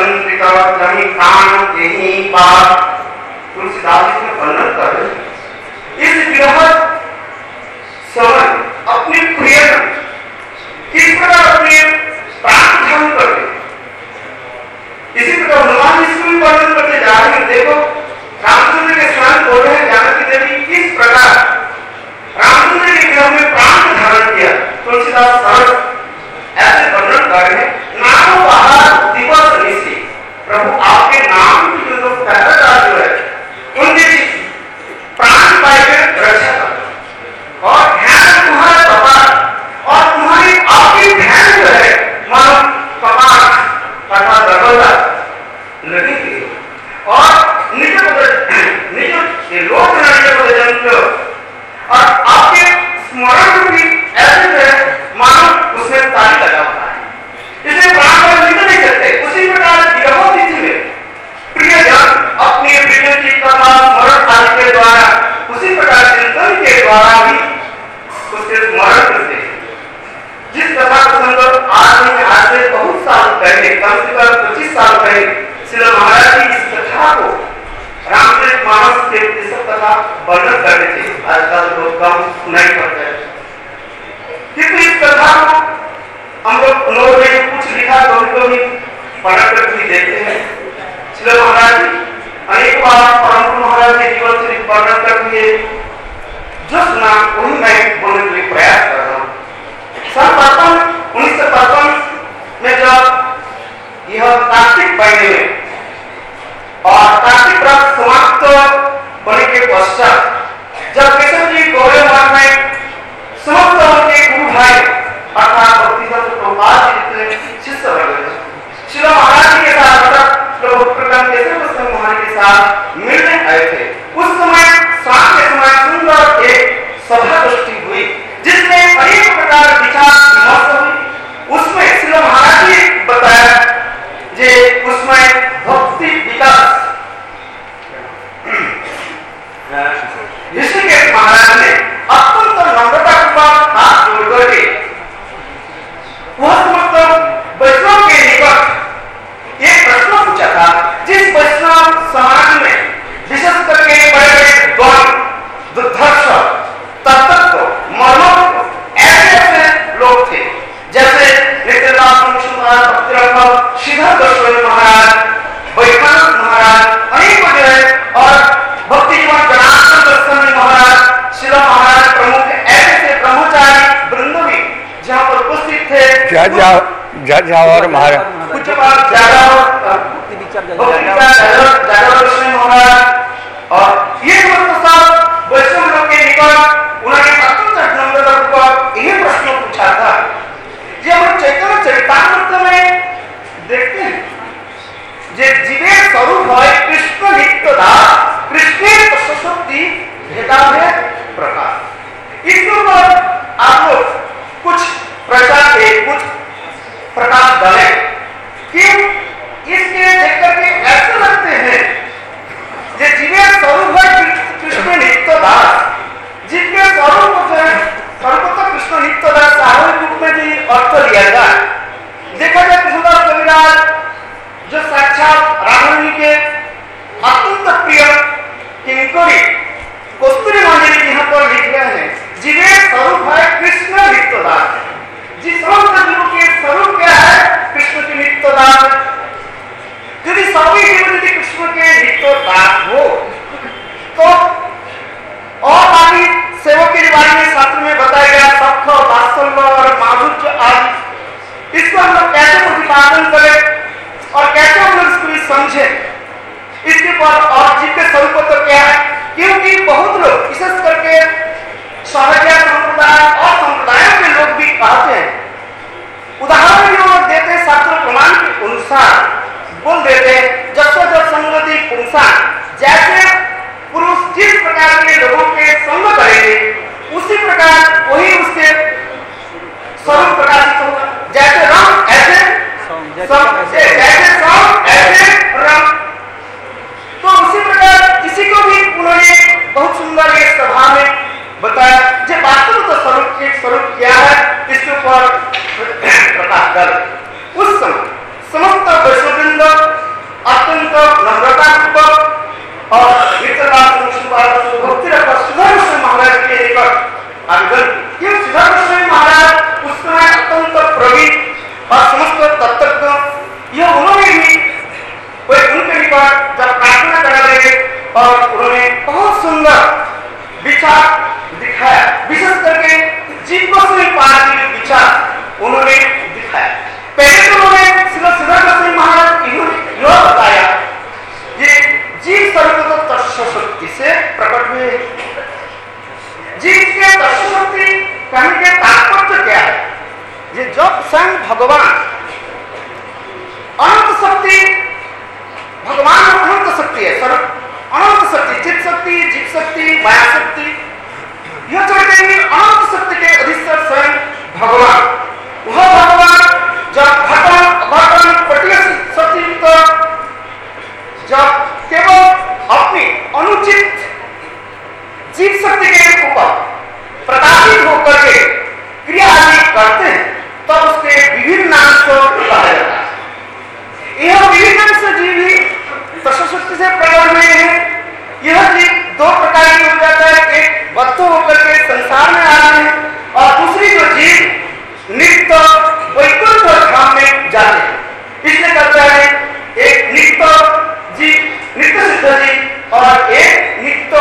चंद्रित जमी प्राण यही बात तुलसीदास जी ने वर्णन कर रहे हैं। इस विरह समय अपनी प्रिय किस प्रकार अपने प्राण धारण करते, इसी प्रकार भगवान विष्णु भी वर्णन करते जा रहे हैं। देखो रामचंद्र के स्वयं बोल रहे हैं जानकी देवी किस प्रकार रामचंद्र के विरह में प्राण धारण किया। तुलसीदास सरस ऐसे वर्णन कर रहे हैं, नाम बाहर दिवस निशी, प्रभु आपके नाम की जो पहला जो है उनके प्राण पाए रक्षा कर और ध्यान तुम्हारा कपाट और तुम्हारी आपकी ध्यान जो है मानो कपाट अर्थात दरवाजा लगेगी और निज लोक और आपके स्मरण भी ऐसे है मानो उसमें ताली लगा हुआ है, इसलिए प्राण पर निकल नहीं सकते। उसी प्रकार विरह तिथि में प्रियजन अपनी प्रिय की कथा स्मरण आदि के द्वारा उसी प्रकार चिंतन के द्वारा भी उसके स्मरण करते हैं। जिस कथा प्रसंग आज से बहुत साल पहले, कम से कम 25 साल पहले श्री महाराज जी इस कथा को रामचरितमानस के सब कथा वर्णन करते थे। आजकल लोग कम सुनाई पड़ते हैं, किंतु इस कथा को हम लोग ने कुछ लिखा कभी पढ़ कर भी देखते हैं। श्री महाराज जी अनेक बार परम महाराज के जीवन से वर्णन कर दिए, जो सुना वही मैं बोलने के लिए प्रयास कर रहा हूँ। सन 1955 में जब यह कार्तिक महीने में और कार्तिक व्रत समाप्त होने के पश्चात जब केशव जी गौरे मठ में समस्त उनके गुरु भाई अर्थात भक्तिदत्त प्रभुपाद जी जितने शिष्य बने श्री महाराज जी के साथ प्रभु प्रकट केशव गोस्वामी महाराज के साथ मिलने आए थे। उस समय शाम के समय सुंदर एक सभा दृष्टि हुई जिसमें अनेक प्रकार विचार विमर्श हुई। उसमें श्री महाराज जी बताया जे उसमें भक्ति विकास ऋषिकेश महाराज ने अत्यंत नम्रतापूर्वक हाथ जोड़ करके वह समस्त वैष्णव के निकट एक प्रश्न पूछा था, जिस वैष्णव समाज में विशेष करके बड़े-बड़े द्वंद्व, दुर्धर्ष, तत्व, मर्मत्व ऐसे लोग थे जैसे नित्यदास मुंशीदास भक्तिरत्न श्रीधर गोस्वामी महाराज, वैखानंद महाराज, अनेक वगैरह और भक्ति जीवन जनार्दन गोस्वामी महाराज, शिला महाराज प्रमुख ऐसे ब्रह्मचारी वृंद भी जहाँ पर उपस्थित थे। जज और महाराज कुछ बात ज्यादा महाराज और ये सब वैष्णव लोग के निकट उन्होंने अत्यंत नम्रतापूर्वक यही प्रश्न पूछा था। ये हम चैतन्य चरितामृत में देखते हैं जे जीवे स्वरूप है कृष्ण नित्य दास, कृष्ण सरस्वती भेदाभेद प्रकाश। इसके ऊपर आप लोग कुछ प्रचार के कुछ प्रकाश डालें कि इसके देख करके ऐसे लगते हैं जे जीवे स्वरूप है कृष्ण नित्य दास, जिनके स्वरूप जो है सर्वोत्तम कृष्ण नित्य दास स्वाभाविक रूप में भी अर्थ लिया जाए। देखा जाए कृष्णदास कविराज जो साक्षात रामायण के अत्यंत प्रिय किंकरी कस्तूरी मंजरी जी यहाँ पर लिख रहे हैं, जीवे स्वरूप है कृष्ण नित्य दास। जिस समस्त जीवों के स्वरूप क्या है? कृष्ण के नित्य दास। यदि सभी जीव यदि कृष्ण के नित्य दास हो तो और बाकी सेवक के बारे में शास्त्र में बताया गया सख, वात्सल्य और माधुर्य आदि, इसको हम लोग कैसे प्रतिपादन करें और कैसे हम लोग इसको समझे, इसके पर और जीव के स्वरूप तो क्या है? क्योंकि बहुत लोग विशेष करके सहजा संप्रदाय और संप्रदायों के लोग भी कहते हैं, उदाहरण जो देते शास्त्र प्रमाण के अनुसार बोल देते जब संगति पुरुषा, जैसे पुरुष जिस प्रकार के लोगों के संग करेंगे उसी प्रकार वही उसके स्वरूप प्रकाशित होगा। जैसे रंग ऐसे ऐसे रंग, तो उसी प्रकार किसी को भी उन्होंने बहुत सुंदर एक सभा में बताया जो वास्तव तो स्वरूप के स्वरूप क्या है, इसके ऊपर प्रकाश कर उस समय समस्त वैष्णव से जीव ही प्रशस्ति से प्रकट हुए हैं। यह जीव दो प्रकार की हो जाता है, एक बद्ध होकर के संसार में आ रहे हैं और दूसरी जो जीव नित्य वैकुंठ धाम में जाते हैं। इसलिए कहता है एक नित्य जीव, नित्य सिद्ध जीव और एक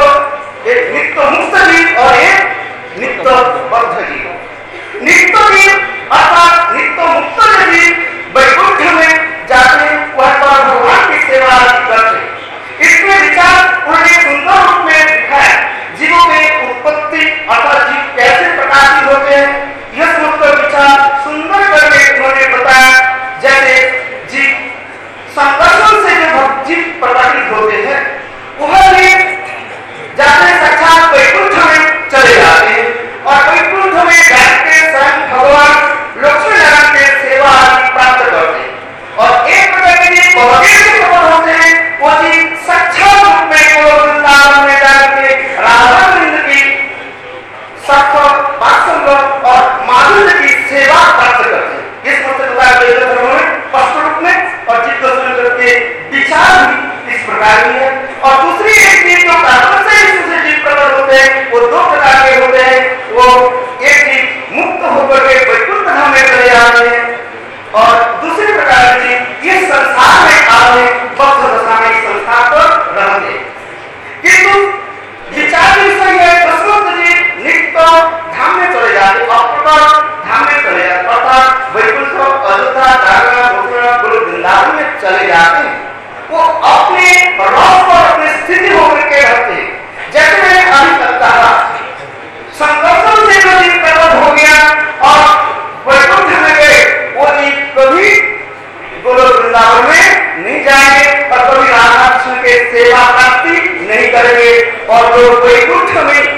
नित्य मुक्त जीव और एक नित्य बद्ध जीव। नित्य जीव अर्थात नित्य मुक्त जीव वैकुंठ में जाते हैं, वह पर भगवान की सेवा करते हैं। इसमें विचार उन्होंने सुंदर रूप में दिखाया, जीवों में उत्पत्ति अर्थात जीव कैसे प्रकाशित होते हैं, यह समझकर विचार सुंदर करके उन्होंने बताया। जैसे जीव संकर्षण से जो जीव प्रकाशित होते हैं वह भी जाते साक्षात वैकुंठ में चले जाते हैं और वैकुंठ में जाके स्वयं भगवान लक्ष्मी नारायण के सेवा प्राप्त करते हैं। और एक प्रकार के लिए बहुत होते हैं, वो जीव साक्षात रूप में वृंदावन में जाके राधा कृष्ण की सख्त वात्सल्य और माधुर्य की सेवा प्राप्त करते हैं। इस स्पष्ट रूप में और जीव दर्शन के विचार भी इस प्रकार ही है। और दूसरी एक चीज जो प्राप्त से जीव प्रकट होते हैं वो दो प्रकार के होते हैं। वो एक जीव मुक्त होकर के वैकुंठ धाम में चले जाते हैं और दूसरे प्रकार की ये संसार में आने भक्त दशा में संसार पर रहते हैं। किंतु विचार विषय है प्रसन्न जी नित्य धाम में चले जाते, अप्रकट धाम में चले जाते अर्थात वैकुंठ अयोध्या द्वारका मथुरा वृंदावन में चले जाते हैं। वो अपने रस पर अपनी स्थिति होकर के रहते हैं। जैसे मैंने अभी तक कहा संकर्षण से जो जीव प्रकट हो गया और वैकुंठ में गए, वो जीव कभी गोलोक वृंदावन में नहीं जाएंगे और कभी राधा कृष्ण के सेवा प्राप्ति नहीं करेंगे। और जो वैकुंठ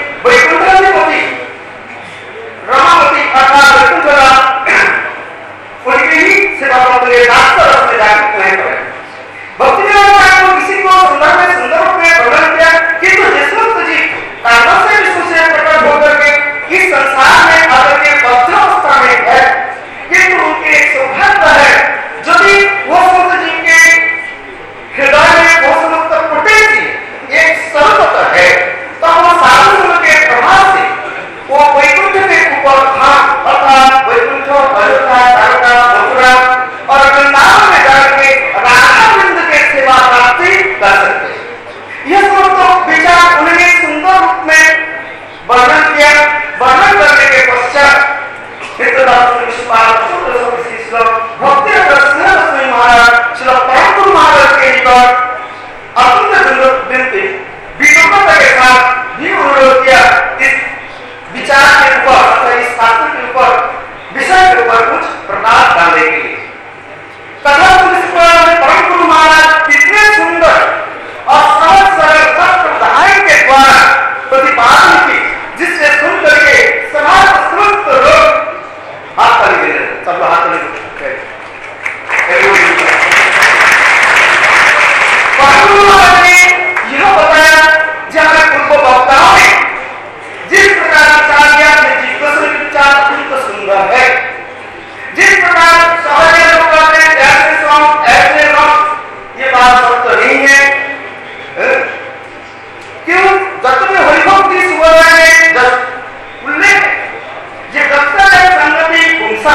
होती रमावती अर्थात वैकुंठ उनकी ही सेवा करते रास्ता रस में जाकर नहीं करेंगे। भक्ति को किसी को सुंदर रूप में वर्णन किया किंतु जिस वक्त जी कारणों से विष्णु से प्रकट होकर के इस संसार में आकर के बद्ध अवस्था में है, किंतु उनके एक सौभाग्य है यदि वो संत जी के हृदय में वो समस्त प्रोटेक्ट एक सर्वत है तो वो साधु के प्रभाव से वो वैकुंठ के ऊपर धाम अर्थात वैकुंठ अयोध्या द्वारका मथुरा और वृंदावन में जाके राधा वृंद के सेवा प्राप्ति कर सकते हैं। यह सब विचार उन्होंने सुंदर रूप में वर्णन किया। वर्णन करने के पश्चात महाराज श्री परम गुरु महाराज के निकट अत्यंत विनती विनम्रता के साथ भी अनुरोध किया इस विचार के ऊपर इस शास्त्र के ऊपर विषय के ऊपर कुछ प्रकाश डालने के लिए। कथा परम गुरु महाराज इतने सुंदर और सहज सरल संप्रदाय के द्वारा प्रतिपादन की जिससे सुन करके समाज समस्त लोग हाथ ताली दे रहे, सब हाथ ताली दे रहे। परम गुरु महाराज ने यह बताया जब पूर्व वक्ताओं ने जिस प्रकार विचार किया विचार अत्यंत सुंदर है। जिस प्रकार सहज लोग कहते हैं ऐसे सॉन्ग ऐसे रॉक, ये बात सत्य नहीं है। क्यों दत्त में हरिभक्ति सुवर्ण में उल्लेख जे दत्त है संगति पुंसा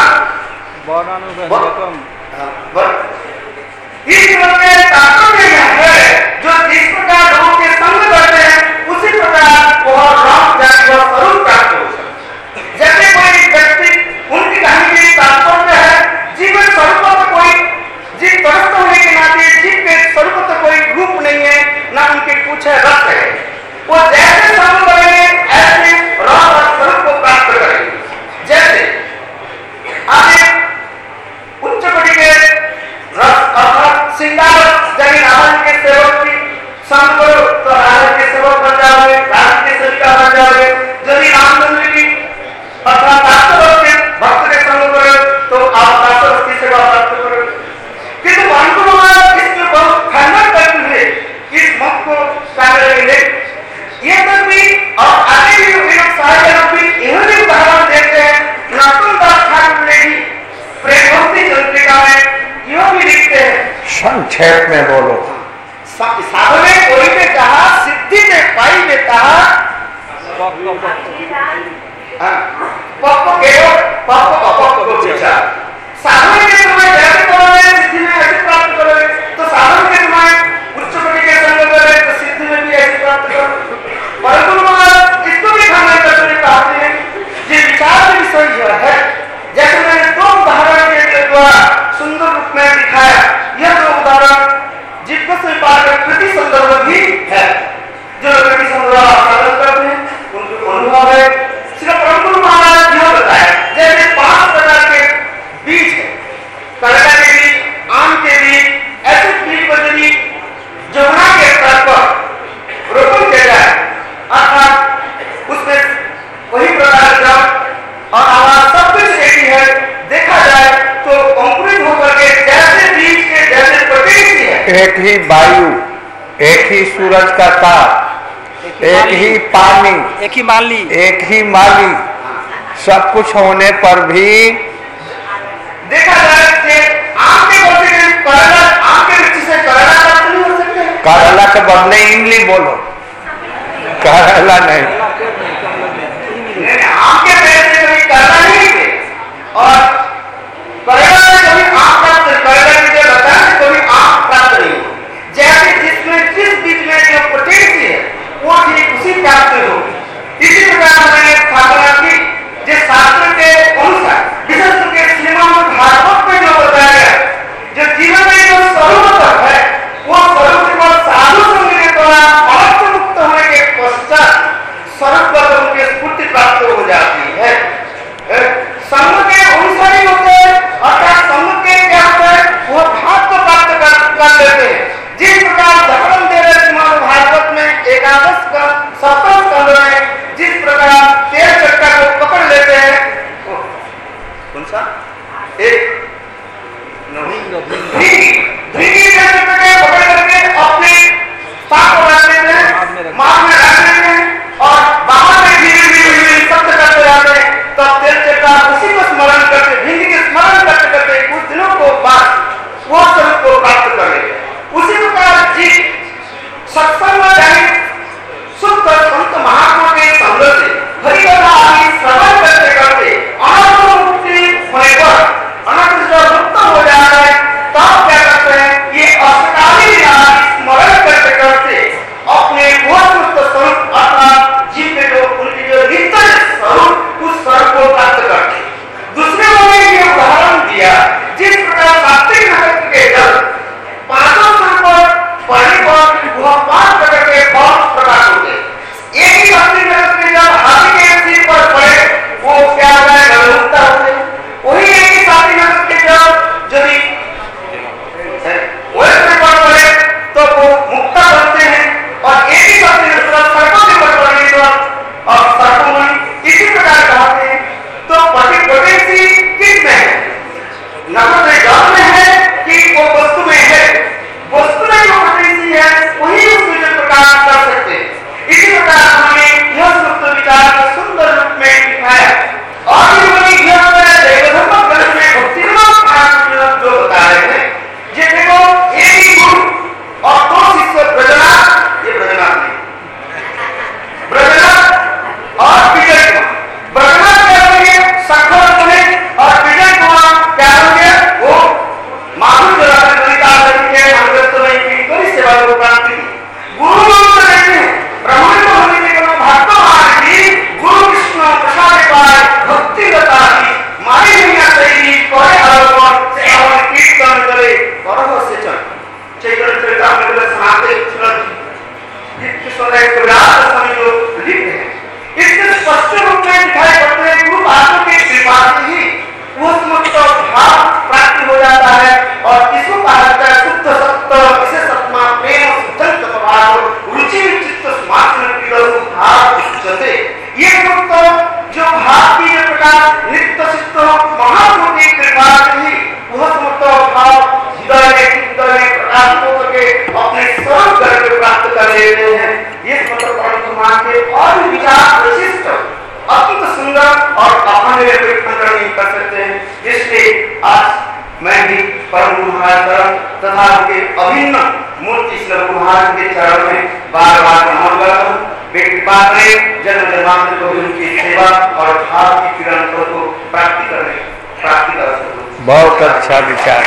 इस में तात्पर्य है जो जिस प्रकार लोगों के संग करते हैं उसी प्रकार वह राम जाति व स्वरूप प्राप्त हो सकता। जैसे कोई व्यक्ति उनकी कहानी में तात्पर्य है जीवन स्वरूप कोई जीव परस्त होने के नाते जीव के स्वरूप तो कोई रूप नहीं है ना उनके कुछ रस है। वो जैसे संग करेंगे ऐसे राम और स्वरूप को प्राप्त करेंगे। जैसे आगे उच्च कोटि के रस अर्थात सिंगार जब रावण के सेवक की संग करो तो रावण के सेवक बन जाओगे, रावण के सेविका बन जाओगे। यदि रामचंद्र की अर्थात भक्त के संग करो तो आप दासरस की सेवा प्राप्त करोगे। किंतु परंतु इसमें बहुत खंडन करते हुए इस मत को लेंगे ये तक भी और आगे भी लोग सारे लोग भी यह भी उदाहरण देते हैं। नरोत्तम ठाकुर ने भी प्रेम भक्ति चंद्रिका में यह भी लिखते हैं संक्षेप संक्षेप में बोलो। साधने कोई ने कहा, सिद्धि ने पाई ने कहा, साधन के समय जैसे करोगे सिद्धि में ऐसे प्राप्त करोगे, तो साधन के समय उच्च कोटि के संग करोगे तो सिद्धि में भी ऐसे प्राप्त करोगे। परंतु इसको भी खाना करते कहते हैं, ये विचार विषय यह है, जैसे मैंने दो उदाहरण के द्वारा सुंदर रूप में दिखाया, यह दो उदाहरण जिनको स्वीकार प्रति संदर्भ भी है, जो प्रति संदर्भ साधन करते हैं उनको अनुभव है। श्री परम महाराज यह बताया, जैसे 5 प्रकार के बीज है, करेला के बीज, आम के बीज, ऐसे बीज को यदि जमुना के स्तर पर रोपण किया जाए, अर्थात उसमें वही प्रकार का और आवाज सब कुछ एक ही है, देखा जाए तो अंकुरित होकर के जैसे बीज के जैसे प्रोटीन की है, एक ही वायु, एक ही सूरज का ताप, एक ही पानी, एक ही माली, एक ही माली, सब कुछ होने पर भी देखा जाए कि आम के बोलते हैं करेला, आम के वृक्ष से करेला प्राप्त नहीं हो सकते। करेला के बदले इमली बोलो, करेला नहीं। आम के पेड़ से कभी करेला नहीं थे और करेला से कभी आम प्राप्त, करेला की जो लता से कभी आम प्राप्त नहीं हो। जैसे जिसमें जिस बीज में जो प्रोटीन है वो ठीक उसी प्राप्त हो। इसी प्रकार मैंने स्थापना की, जिस शास्त्र के अनुसार विशेष के श्रीमद् भागवत में जो बताया गया, जो जीवन में जो स्वरूप है वो स्वरूप को साधु संग के द्वारा अलग मुक्त होने के पश्चात स्वरूप उनकी स्फूर्ति प्राप्त हो जाती है। संग के अनुसार ही होते हैं, अर्थात संग के क्या होता है वो भाव को प्राप्त कर लेते हैं। जिस प्रकार धर्म दे रहे श्रीमद् भागवत में एकादश का 7वां स्कंद में जिस प्रकार तेल चक्का को पकड़ लेते हैं, कौन सा एक धीरे पकड़ करके अपने पाप को रख लेते हैं, मांग में रख लेते हैं और बाहर में धीरे धीरे शब्द करते जाते हैं। तब तेल चक्का उसी को स्मरण करते, भिंडी के स्मरण करते करते कुछ दिनों को बाद वो स्वरूप को प्राप्त कर लेते हैं। उसी प्रकार जी सत्संग में जाए शुद्ध संत महात्मा के संग से हरिकथा आदि श्रवण करते करते अनंत मुक्ति होने पर अनंत जब मुक्त हो जाता है, तब क्या करते हैं, ये अष्टकाली स्मरण करते करते अपने वो मुक्त स्वरूप अर्थात जीव के जो उनकी जो नित्य स्वरूप उस स्वरूप को प्राप्त करते हैं। दूसरे लोगों ने ये उदाहरण दिया, जिस प्रकार सात्विक नगर के जल 5 पढ़ने पर वह 5 प्रकार के फल प्रकाश होते हैं। एक ही सात्विक नगर के जल हाथी के सिर पर पड़े वो क्या होता है, गलमुक्ता होते हैं। वही एक ही सात्विक नगर के जल यदि वैसे पर पड़े तो वो मुक्ता बनते हैं, और एक ही सात्विक नगर सर्पों के पर पड़ने पर और सर्पों इसी प्रकार कहते हैं। तो पोटेंसी किस में है, नगर में जल में है कि वो वस्तु में है, वस्तु में जो पोटेंसी है वही उसमें जो प्रकाश कर सकते हैं। इसी प्रकार हमने यह सुप्त विचार को सुंदर रूप में दिखाया और यह देवधर्म ग्रंथ में भक्तिमार्ग जो बता रहे हैं, ये देखो एक ही गुरु और 2 शिष्य ब्रजनाथ, ये ब्रजनाथ नहीं, ब्रजनाथ और विजय कुमार। ब्रजनाथ क्या होंगे, सखर बने, और विजय कुमार क्या होंगे, वो माधुर जलाकर सेवा को प्राप्त की। गुरु लोग कहते हैं ब्राह्मण को होने के कोनो भक्त महाराज गुरु कृष्ण प्रसाद पाए भक्ति लता की मारे दुनिया सही कोई आरोपण से और कीर्तन करे परम से चैतन्य चरितामृत में सुनाते कृष्ण ने कविराज स्वामी जो लिखते हैं, इससे स्पष्ट रूप में दिखाई पड़ते हैं गुरु महात्मा की कृपा से ही वो मुक्त भाव प्राप्ति हो जाता है। और इसको कहा जाता है शुद्ध सत्य विशेष आत्मा प्रेम शुद्ध भाव रुचि चित्त समात्म की भाव जैसे ये मुक्त जो भाव की जो प्रकार नित्य सिद्ध महात्मा की कृपा से ही वह मुक्त भाव हृदय में प्रकाश होकर के अपने स्वरूप करके प्राप्त कर लेते हैं। ये मतलब परमात्मा के और विचार विशिष्ट अत्यंत सुंदर और अपने कोई खंडन नहीं कर सकते हैं। इसलिए आज मैं भी परम गुरु महाराज तथा उनके अभिन्न मूर्ति श्री गुरु महाराज के चरण में बार बार नमन करता हूँ। वे कृपा करें जन्म जन्मांतर को उनकी सेवा और भाव की किरण को प्राप्ति कर सकूं। बहुत अच्छा विचार।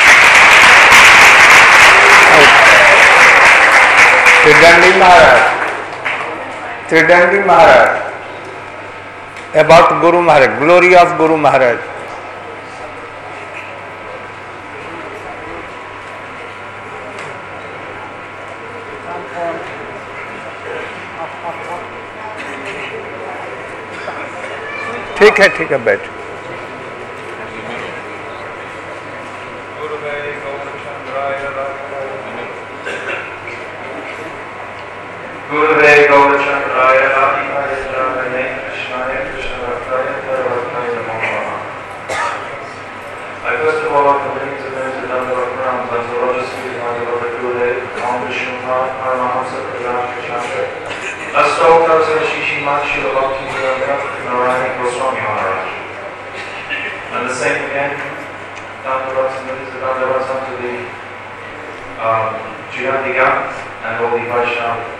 त्रिदंडी महाराज about Guru Maharaj, glory of Guru Maharaj. ठीक है बैठ। Gurave Gaurachandraya Radhikaya Radhane Krishnaya Krishnavakaya Taravakaya Namo Namaha. I first of all offer many to Dandavakram unto Raja Sri Madhava Gurudev, Om Vishnupa, Paramahamsa Prajanakachandra, Astokar Sarashishi Machi Lavakti Narayana Goswami Maharaj. And the same again, Dandavakram unto the Jivadiga and all the Vaishnava.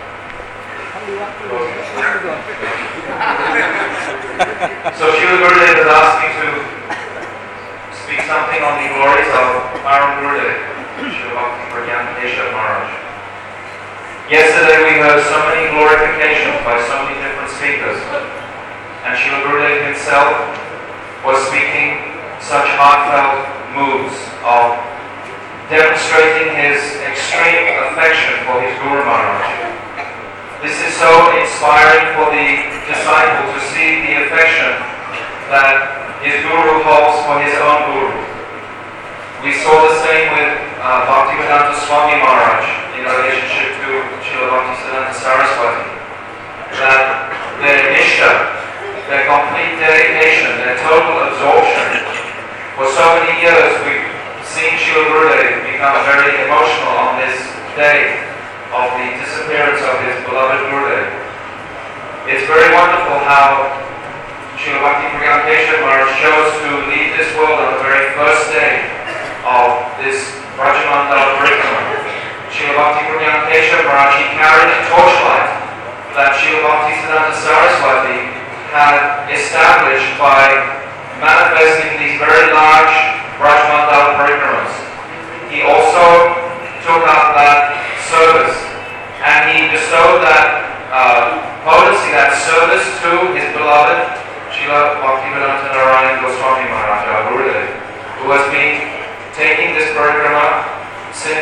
So Srila Gurudev has asked me to speak something on the glories of Param Gurudev, Srila Bhakti Pragyan Keshav Maharaj. Yesterday we heard so many glorifications by so many different speakers, and Srila Gurudev himself was speaking such heartfelt moods of demonstrating his extreme affection for his Guru Maharaj. This is so inspiring for the disciple to see the affection that his Guru holds for his own Guru. We saw the same with Bhaktivedanta Swami Maharaj in relationship to Srila Bhaktisiddhanta Saraswati, that their nishtha, their complete dedication, their total absorption, for so many years we've seen Srila Gurudev become very emotional on this day of the disappearance of his beloved Gurudev. It's very wonderful how Srila Bhakti Pragyan Keshav Maharaj chose to leave this world on the very first day of this Brajamandal Parikrama. Srila Bhakti Pragyan Keshav Maharaj, he carried a torchlight that Srila Bhaktisiddhanta Saraswati had established by manifesting these very large Brajamandal Parikramas. He also took up that service, and he bestowed that potency, that service to his beloved Srila Bhaktivedanta Narayana Goswami Maharaj, our Gurudev, who has been taking this parikrama since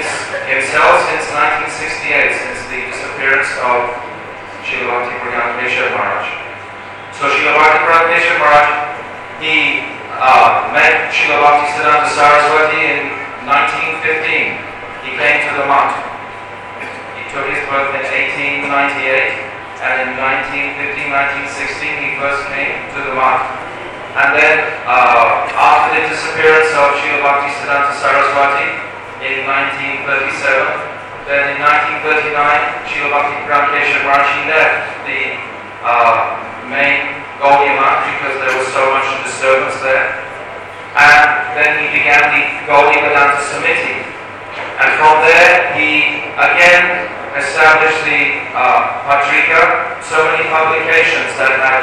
1968, since the disappearance of Srila Bhakti Pragyan Keshav Maharaj. So Srila Bhakti Pragyan Keshav Maharaj, he met Srila Bhaktisiddhanta Saraswati in 1915. He came to the Math. He took his birth in 1898, and in 1915-1916 he first came to the Math. And then after the disappearance of Srila Bhaktisiddhanta Saraswati in 1937, then in 1939 Srila Bhakti Pragyan Keshav Maharaj, he left the main Gaudiya Math because there was so much disturbance there. And then he began the Gaudiya Vedanta Samiti. And from there, he again established the Patrika, so many publications that had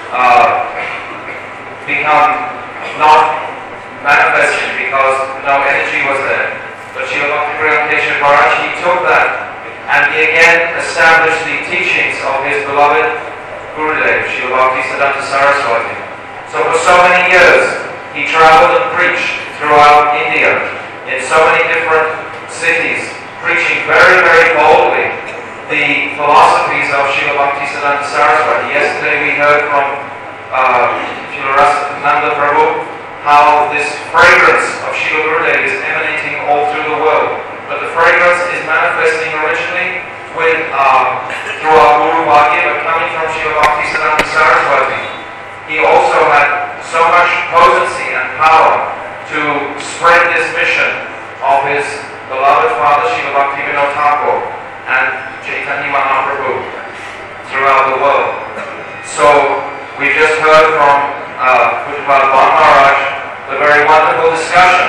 become not manifested because no energy was there. But Srila Bhakti Pragyan Keshav Maharaj, he took that and he again established the teachings of his beloved Gurudev, Srila Bhaktisiddhanta Saraswati. So for so many years, he traveled and preached throughout India in so many different cities, preaching very, very boldly the philosophies of Srila Bhaktisiddhanta Saraswati. Yesterday we heard from Srila Rasananda Prabhu how this fragrance of Srila Gurudev is emanating all through the world. But the fragrance is manifesting originally through our Guru Bhagya, but coming from Srila Bhaktisiddhanta Saraswati. He also had so much potency and power to spread this mission of his beloved father Srila Bhaktivinoda Thakur and Chaitanya Mahaprabhu throughout the world. So we just heard from Pujapad Bhan Maharaj the very wonderful discussion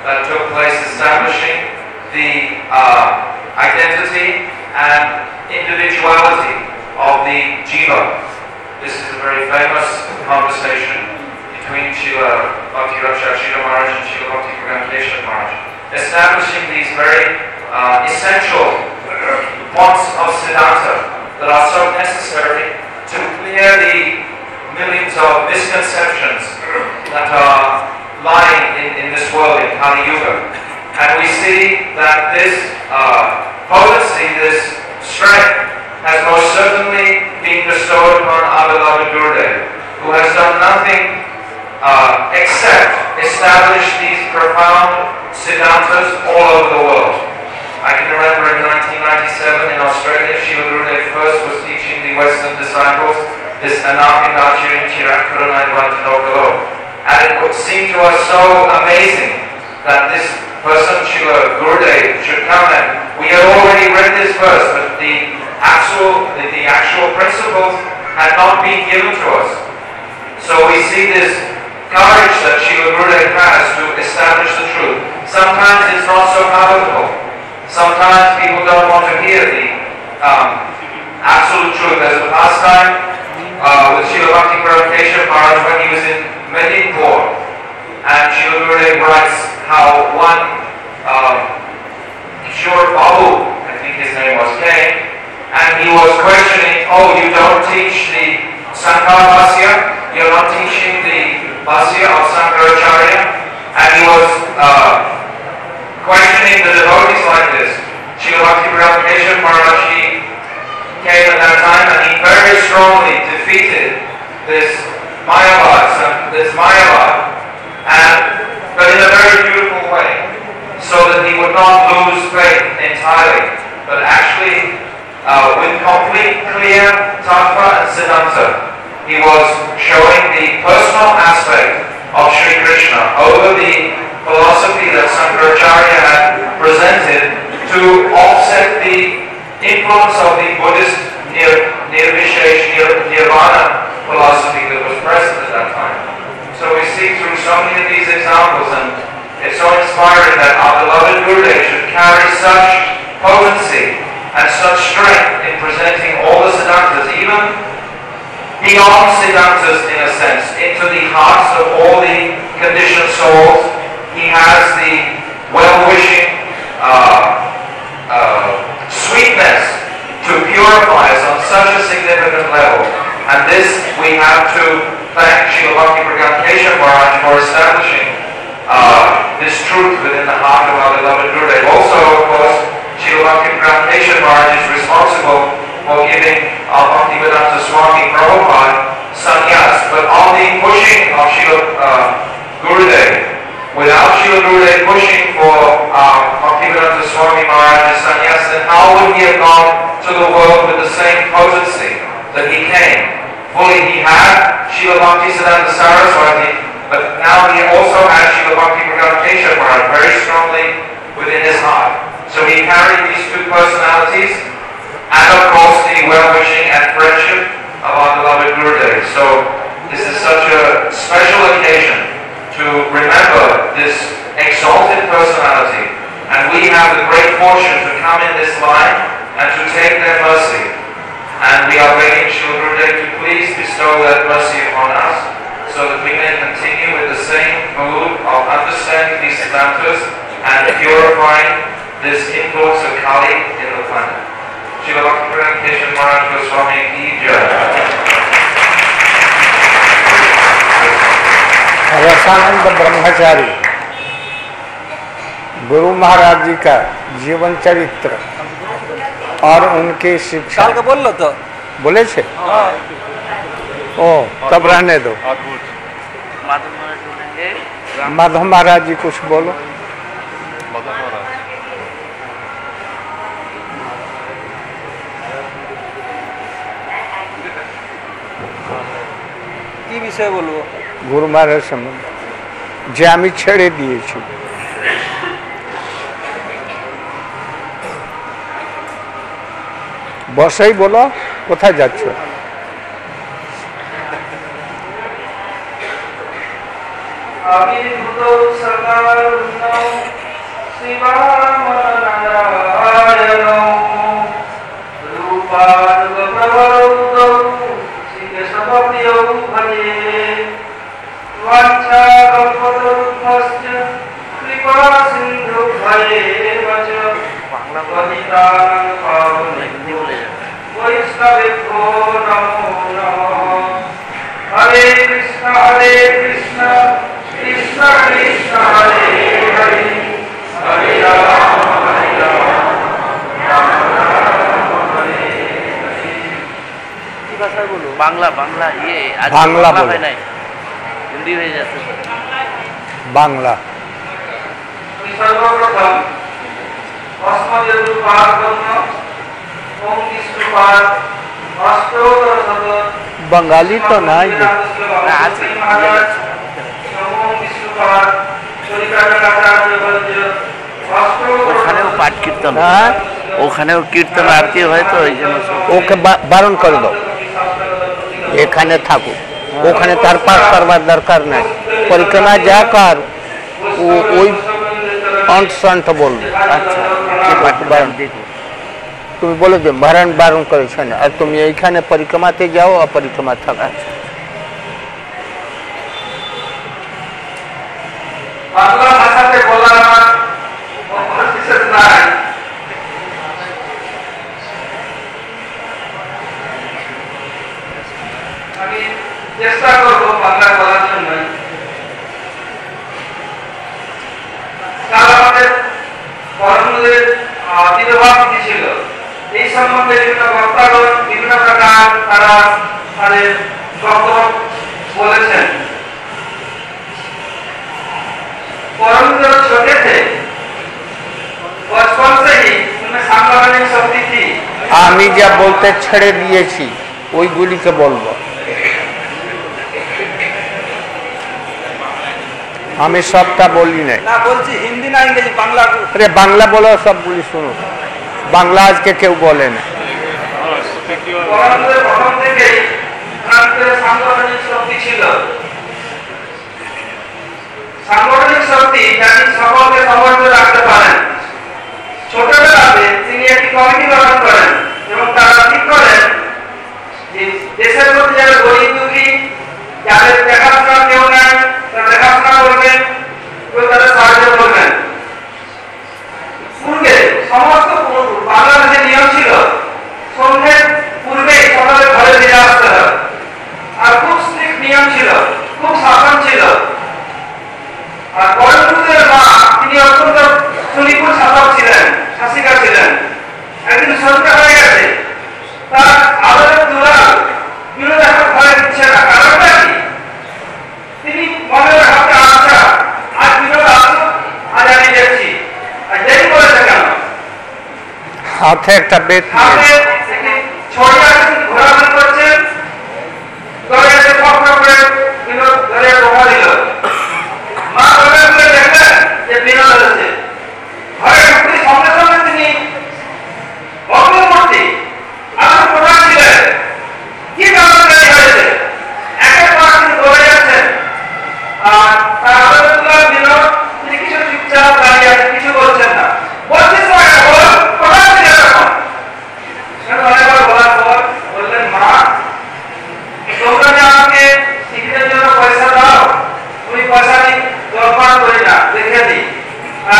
that took place establishing the identity and individuality of the Jiva. This is a very famous conversation between Srila Bhakti-Rakshak Maharaj and Srila Bhakti Pragyan Keshav Maharaj, establishing these very essential points of Siddhanta that are so necessary to clear the millions of misconceptions that are lying in this world, in Kali Yuga. And we see that this potency, this strength, has most certainly been bestowed upon our beloved Gurudev, who has done nothing except establish these profound Siddhantas all over the world. I can remember in 1997 in Australia, Srila Gurudev first was teaching the Western disciples this Anapindachirin Chirakaranaidvantanokalo. And it would seem to us so amazing that this person, Srila Gurudev, should come and we had already read this verse, but the actual principles had not been given to us. So we see this courage that Srila Gurudev has to establish the truth. Sometimes it's not so palatable. Sometimes people don't want to hear the absolute truth. There's a past time with Srila Bhakti Pragyan Keshav Maharaj when he was in Medinpur, and Srila Gurudev writes how one Kishore Babu, I think his name was, came, and he was questioning, oh, you don't teach the Sankara Bhasya, you're not teaching the Bhasya of Sankaracharya, and he was questioning the devotees like this. Srila Bhakti Pragyan Keshav Maharaj, he came at that time and he very strongly defeated this Mayavad, but in a very beautiful way, so that he would not lose faith entirely, but actually with complete clear tattva and siddhanta, he was showing the personal aspect of Sri Krishna over the philosophy that Sankaracharya had presented to offset the influence of the Buddhist Nirvana philosophy that was present at that time. So we see through so many of these examples, and it's so inspiring that our beloved Gurudev should carry such potency and such strength in presenting all the Siddhantas, even beyond Siddhantas in a sense, into the hearts of all the conditioned souls. He has the well-wishing sweetness to purify us on such a significant level. And this we have to thank Srila Bhakti Pragyan Keshav Maharaj for establishing this truth within the heart of our beloved Gurudev. Also, of course, Srila Bhakti Pragyan Keshav Maharaj is responsible for giving our Bhaktivedanta Swami Prabhupada sannyas. But on the pushing of Srila Gurudev, without Srila Gurudev pushing for Bhaktivedanta Swami Maharaj's sannyas, then how would he have gone to the world with the same potency that he came? Fully he had Srila Bhaktisiddhanta Saraswati, but now he also had Srila Bhakti Pragyan Keshav Maharaj very strongly within his heart. So he carried these two personalities, and of course the well-wishing and friendship of our beloved Gurudev. So this is such a special occasion to remember this exalted personality, and we have the great fortune to come in this line and to take their mercy. And we are begging Srila Gurudev to please bestow that mercy upon us, so that we may continue with the same mood of understanding these Siddhantas and purifying this influence of Kali in the planet. Srila Bhakti Pragyan Keshav Maharaj Goswami Ki Jai. रसानंद ब्रह्मचारी गुरु महाराज जी का जीवन चरित्र और उनकी शिक्षा काल का बोल लो तो बोले छे ओ तब रहने दो। माधव महाराज जी कुछ बोलो। কি বিষয়ে বলবো? গুরু মহারাজ সম্বন্ধে যে আমি ছেড়ে দিয়েছি। বসেই বলো, কোথায় যাচ্ছ? अभी सरकार Hare Krishna, Krishna Krishna, Hare Hare, Hare Rama, Rama Rama, Hare Hare. Bangla Bangla ইয়ে আজ বাংলা বাংলা বলো। হয় নাই, হিন্দি হয়ে যাচ্ছে। বাংলা সর্বপ্রথম অস্মদের রূপার জন্য ওম বিষ্ণুপাদ অষ্টোত্তর শত বাঙালি তো নাই যে। না, আছে। ওম বিষ্ণুপাদ চরিতাচার্য ভজ্র অষ্টোত্তর ওখানেও পাঠ কীর্তন, হ্যাঁ ওখানেও কীর্তন আরতি হয় তো ওই জন্য সব। ওকে বারণ করে দাও, এখানে থাকুক, ওখানে তার পাঠ করবার দরকার নাই। পরিক্রমা যা কর ও ওই অন্তঃসন্ত বলবে। আচ্ছা, কে পাঠ বারণ দেখো। তুমি বলে দে বারণ করেছে না, আর তুমি এইখানে পরিক্রমাতে যাও আর পরিক্রমা থাকো। বাংলা ভাষাতে বলা আমার বিশেষ নাই। আমি চেষ্টা করবো বাংলা বলার জন্য। কাল আমাদের কর্মদের তিরোভাব ছিল, এই সম্বন্ধে বিভিন্ন বক্তাগণ বিভিন্ন প্রকার তারা তাদের বক্তব্য বলেছেন। परंतु छोटे थे, बचपन से ही उनमें सांगठनिक शक्ति थी। আমি যা বলতে ছেড়ে দিয়েছি ওইগুলিকে বলবো, আমি সবটা বলি নাই। না বলছি হিন্দি না ইংরেজি, বাংলা। আরে বাংলা বলো, সবগুলি শুনো। বাংলা আজকে কেউ বলে না। परंतु प्रथम থেকেই তাদের सांगठनिक শক্তি ছিল। সাংগঠনিক শক্তি যাতে সকলকে সমর্থন রাখতে পারেন। ছোটবেলাতে তিনি একটি কমিটি গঠন করেন এবং তারা ঠিক করেন যে দেশের মধ্যে যারা গরিব দুঃখী, যাদের দেখাশোনা কেউ নাই, তারা দেখাশোনা করবেন এবং তাদের সাহায্য করবেন। পূর্বে সমস্ত বাংলাদেশের নিয়ম ছিল সন্ধ্যের পূর্বে সকলের ঘরে ফিরে আসতে হবে, আর খুব স্ট্রিক্ট নিয়ম ছিল, খুব শাসন ছিল। আর পরমপুরের মা তিনি অত্যন্ত সুনিপুণ শাসক ছিলেন, শাসিকা ছিলেন। একদিন সন্ধ্যা হয়ে গেছে, তার আদরের দুলাল বিরোধ এখন ঘরে দিচ্ছে না, কারণটা কি? তিনি মনে ভাবতে, আচ্ছা আজ বিরোধ আসুক, আজ আমি দেখছি। আর দেরি করেছে কেন? হাতে একটা বেত হাতে একটি ছড়ি আছে, ঘোরাঘুরি করছেন, ঘরে এসে ফক করে বিরোধ ঘরে ঢোকা দিল। মা ঘরে ঘুরে দেখলেন যে বিরোধ হয়েছে। ঘরে ঢুকতে সঙ্গে সঙ্গে তিনি অগ্নিমূর্তি আসলে প্রধান ছিলেন, কি কারণে দেরি হয়েছে একের পর তিনি দৌড়ে যাচ্ছেন। আর তার আলোচনা বিনোদ তিনি কিছু চুপচাপ দাঁড়িয়ে আছেন, কিছু বলছেন না। বলছিস প্রধান ছিলেন তখন। অনেকবার বলার পর বললেন, মা তোমরা যে আমাকে শিক্ষিতের জন্য পয়সা দাও, তুমি পয়সা নিয়ে দরকার করি না, রেখে দিই। আর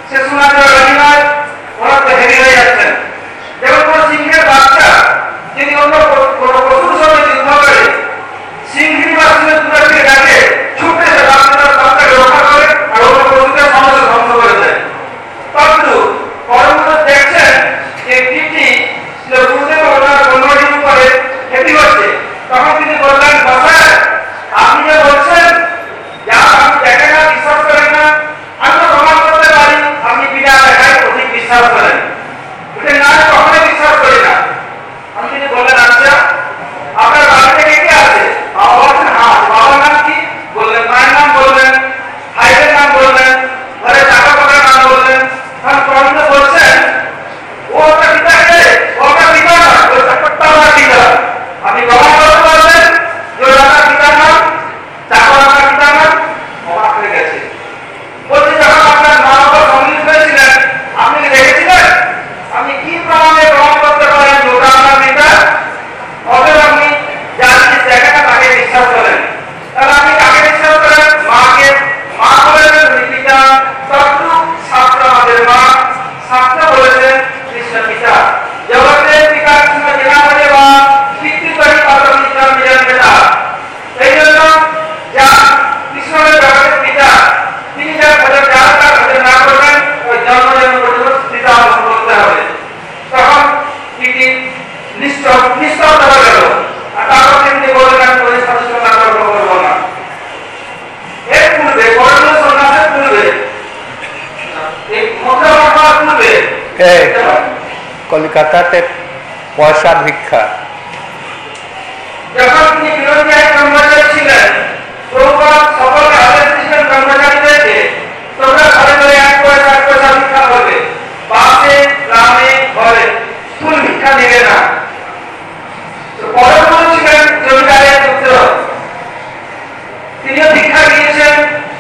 সে শোনা দেওয়া রাজি নয়, ওরা তো হেরে হয়ে যাচ্ছেন। যেমন কোন সিংহের বাচ্চা যদি অন্য কোনো পশুর সঙ্গে যুদ্ধ করে, সিংহী বা সিংহের দুটাকে ডাকে, ছুটে সে বাচ্চাকে রক্ষা করে আর অন্য পশুকে সমাজে ধ্বংস করে দেয়। কিন্তু পরমত দেখছেন যে কীর্তি গুরুদেব ওনার বন্ধুটির উপরে ক্ষতি হচ্ছে, তখন তিনি বললেন, বাসায় আপনি যে বলছেন যা আপনি দেখেন না, বিশ্বাস করেন না, আমি তো প্রমাণ করতে পারি আপনি বিনা দেখায় অধিক বিশ্বাস করেন, ওটা না কখনোই বিশ্বাস করি না। আমি তিনি বললেন, আচ্ছা আপনার বাড়িতে কে কে আছে? বাবা বলছেন, হ্যাঁ। বাবার নাম কি? বললেন। মায়ের নাম বললেন, ভাইয়ের নাম বললেন, ঘরে টাকা পয়সার নাম বললেন। তখন প্রবন্ধ বলছেন, ও ওটা পিতা কে? ওটা পিতা না, ওই চাকরটা ওটা পিতা। আপনি প্রমাণ করতে পারবেন যে ওটা পিতার নাম, চাকর আপনার পিতার নাম? অবাক হয়ে গেছে। বলছে, যখন আপনার মা বাবা সম্মিলিত হয়েছিলেন আপনি কি দেখেছিলেন? আপনি কি প্রমাণে প্রমাণ করতে পারেন যে ওটা আপনার পিতা? অতএব আপনি যার জিনিস দেখেন না তাকে বিশ্বাস করেন। তাহলে আপনি কাকে বিশ্বাস করেন? মাকে। মা বলেছেন পিতা, তত্ত্ব শাস্ত্র আমাদের মা, শাস্ত্র বলেছেন কৃষ্ণ পিতা। জগতের পিতা কৃষ্ণ জেনা বলে বা পিতৃপরি পাত্র কৃষ্ণ নিজের পিতা। এই জন্য যা কৃষ্ণের জগতের পিতা, তিনি যার ভজন যার তার ভজন না করবেন, ওই জন্ম জন্ম পর্যন্ত পিতা অবলম্বন করতে হবে। তখন তিনি নিস্তব্ধ হয়ে গেল। আর তারপর তিনি বললেন, আমি ওই সাথে সঙ্গে তর্ক করবো না। এর পূর্বে করোনা সন্ন্যাসের পূর্বে এই মুদ্রা পূর্বে কলকাতাতে পয়সা ভিক্ষা, যখন তিনি বিরোধী আইন কর্মচারী ছিলেন, প্রভুপাদ সকলকে আদেশ দিয়েছেন কর্মচারীদেরকে, তোমরা ঘরে ঘরে 1 পয়সা 1 পয়সা ভিক্ষা করবে, বাসে গ্রামে ঘরে, ফুল ভিক্ষা নেবে না। পরম ছিলেন জমিদারের পুত্র, তিনিও ভিক্ষা দিয়েছেন।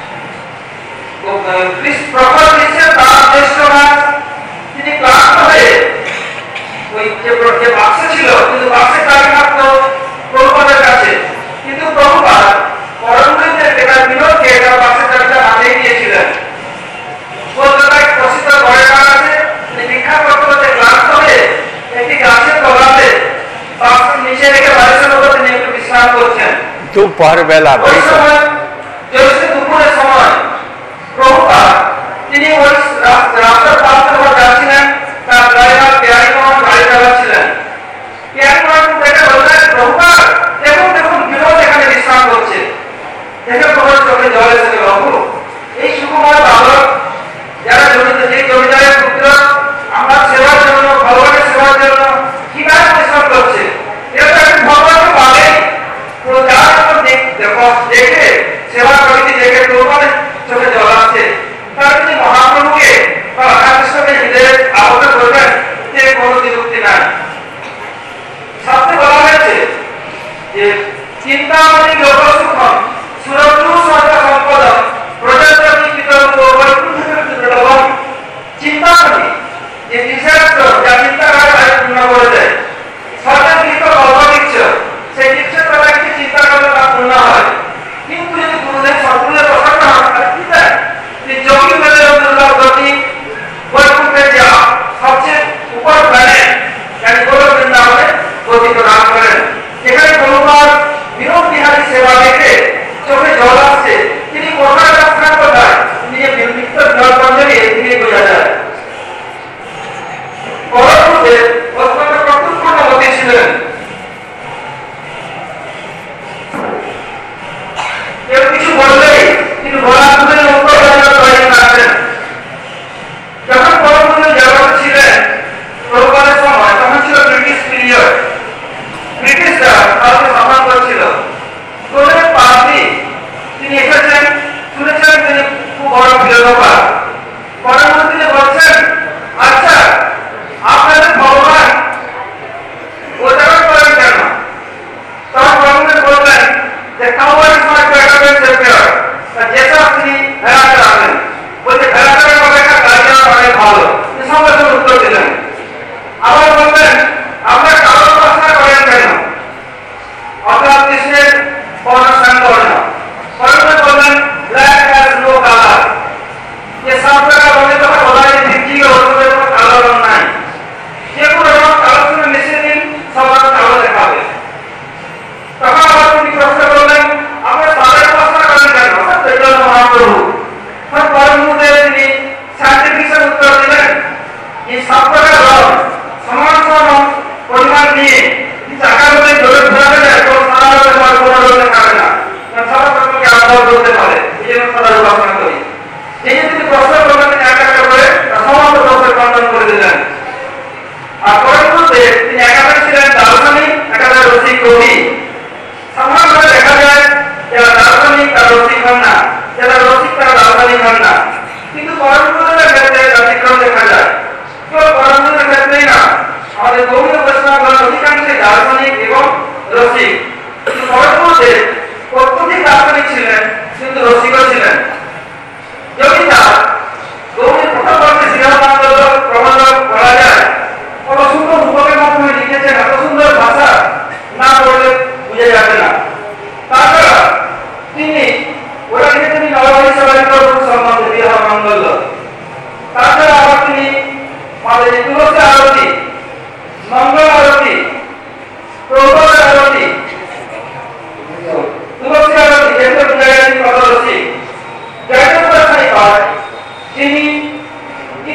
প্রখর গ্রীষ্মের তার জ্যেষ্ঠ মাস, তিনি ক্লান্ত হয়ে ওই যে বাক্স ছিল, কিন্তু বাক্সের চাবি থাকত প্রভুপাদের কাছে, কিন্তু প্রভুপাদ পরমগুরুদেরকে তার বিনোদকে তার বাক্সের চাবিটা হাতে দিয়েছিলেন। কলকাতায় প্রসিদ্ধ ঘরের কাজ আছে, তিনি ভিক্ষা করতে করতে ক্লান্ত হয়ে একটি গাছের তলাতে বাক্সের নিচে রেখে বালিশের উপর তিনি একটু বিশ্রাম করছেন। দুপুর বেলা ওই সময় জ্যোৎস্না দুপুরের সময় প্রভুপাদ তিনি ওই রাস্তার পাশ দিয়ে যাচ্ছিলেন, তার ড্রাইভার কেয়ারিমোহন গাড়ি চালাচ্ছিলেন। কেয়ারিমোহন দেখে বললেন, প্রভুপাদ দেখুন দেখুন বিনোদ এখানে বিশ্রাম করছে। দেখে প্রভুর চোখে জল এসে গেল। এই সুকুমার বালক যারা জমিতে, যে জমিদারের পুত্র, আমরা সেবার জন্য, ভগবানের সেবার জন্য কিভাবে পরিশ্রম করছে, এটা তো একজন ভগবানকে পাবেন। তো যার দেখে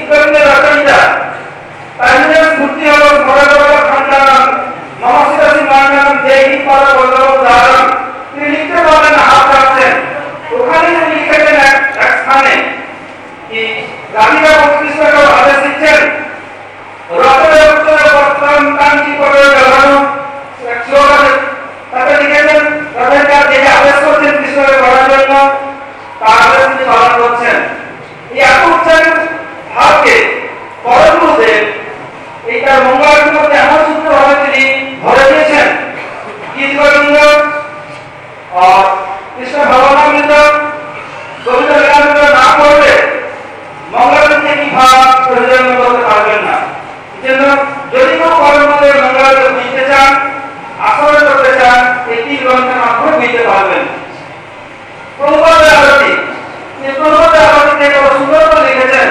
বিপ্লবীদের রচয়িতা তাইনের স্মৃতি হল ভগবত খণ্ডানম নমস্কারী মানম জয় হিন্দ পদ বল্লভ দারম। তিনি লিখতে পারলেন না, হাত রাখছেন। ওখানে তিনি লিখেছেন এক স্থানে কি গান্ধীরা বক্তৃতাকে আদেশ দিচ্ছেন রথের উত্তরে বস্ত্রম কাঞ্চি পরে লাগানো এক স্লোগান। তাতে লিখেছেন রথের যে আদেশ করছেন কৃষ্ণকে করার জন্য তার আদেশ তিনি পালন করছেন। এই এত উচ্চারণ ভাবকে পরম গুরুদেব এইটার মঙ্গলের মধ্যে এমন সূত্রভাবে তিনি ধরে দিয়েছেন গীত গোবিন্দ কৃষ্ণ ভগবানামৃত গোবিন্দ লীলামৃত না করলে মঙ্গলের কি ভাব প্রয়োজন করতে পারবেন না। জন্য যদি কোনো কর্মদের মঙ্গলকে বুঝতে চান, আচরণ করতে চান, একটি গ্রন্থের মাধ্যমে বুঝতে পারবেন। প্রভুপাদের আরতি, প্রভুপাদের আরতিতে কত সুন্দর করে লিখেছেন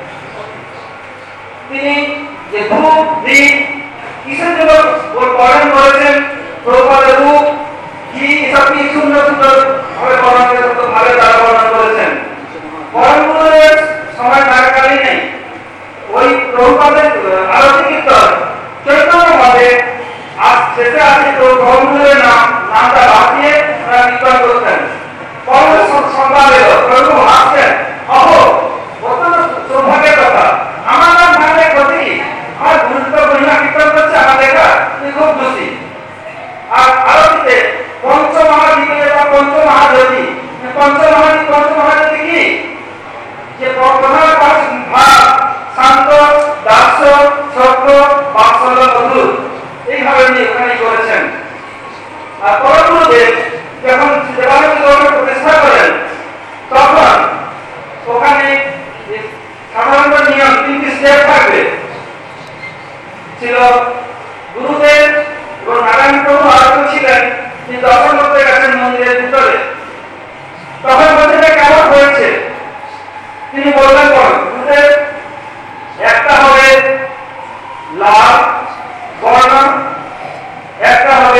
তিনি যে ধূপ দীপ কিসের জন্য বর্ণন করেছেন, প্রভুপাদের রূপ কি এসব কি সুন্দর সুন্দর ভাবে বর্ণন করে ভাবে তারা বর্ণন করেছেন। পরমগুরুদের সময় থাকাকালীন নেই ওই প্রভুপাদের আরতি কীর্তন চৈতন্য ভাবে আজ শেষে আছে প্রভুগুরুদের নামটা বাদ দিয়ে তারা কীর্তন করতেন। পরম সংবাদ এলো, প্রভু আসছেন, অহো অত্যন্ত সৌভাগ্যের কথা, আমার নাম থাকলে ক্ষতি কি, আমার গুরুত্ব মহিমা কীর্তন করছে আমার দেখা, তুমি খুব খুশি। আর আরতিতে পঞ্চমহাদ্বীপে বা পঞ্চমহাজ্যোতি, পঞ্চমহাজ্যোতি কি যে প্রধান পাঁচ ভাব শান্ত, দাস্য, সত্য, বাৎসল্য, মধুর, এইভাবে উনি ওখানে করেছেন। আর পরমগুরুদেব যখন দেবানন্দ গৌড় প্রতিষ্ঠা করেন তখন ওখানে সাধারণত নিয়ম 3টি স্টেপ থাকবে ছিল। গুরুদেব এবং নারায়ণ প্রভু আরত ছিলেন, তিনি দর্শন করতে গেছেন মন্দিরের ভিতরে। তখন মন্দিরে কেমন হয়েছে তিনি বললেন, গুরুদেব একটা হবে লাল বর্ণ, একটা হবে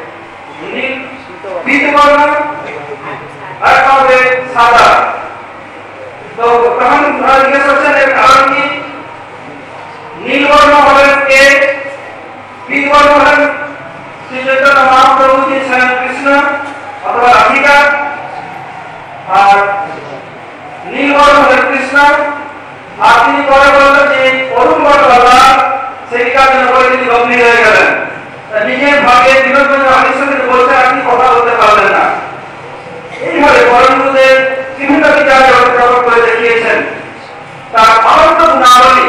নীল বর্ণ, আর একটা হবে সাদা। তো তখন জিজ্ঞেস করছেন এর কারণ কি? নীল বর্ণ হলেন কে, পীত বর্ণ হলেন শ্রী চৈতন্য মহাপ্রভু স্বয়ং কৃষ্ণ অথবা রাধিকা, আর নীল বর্ণ হলেন কৃষ্ণ। আর তিনি পরে বললেন যে অরুণ বর্ণ সেই কাজে তিনি গম্ভীর হয়ে গেলেন। নিজের ভাগে দীর্ঘ আদিশ্বরীর বলতে আপনি কথা বলতে পারলেন না। এইভাবে পরমগুরুদেব বিভিন্ন বিচারে প্রকট করে দেখিয়েছেন। তার অনন্ত গুণাবলী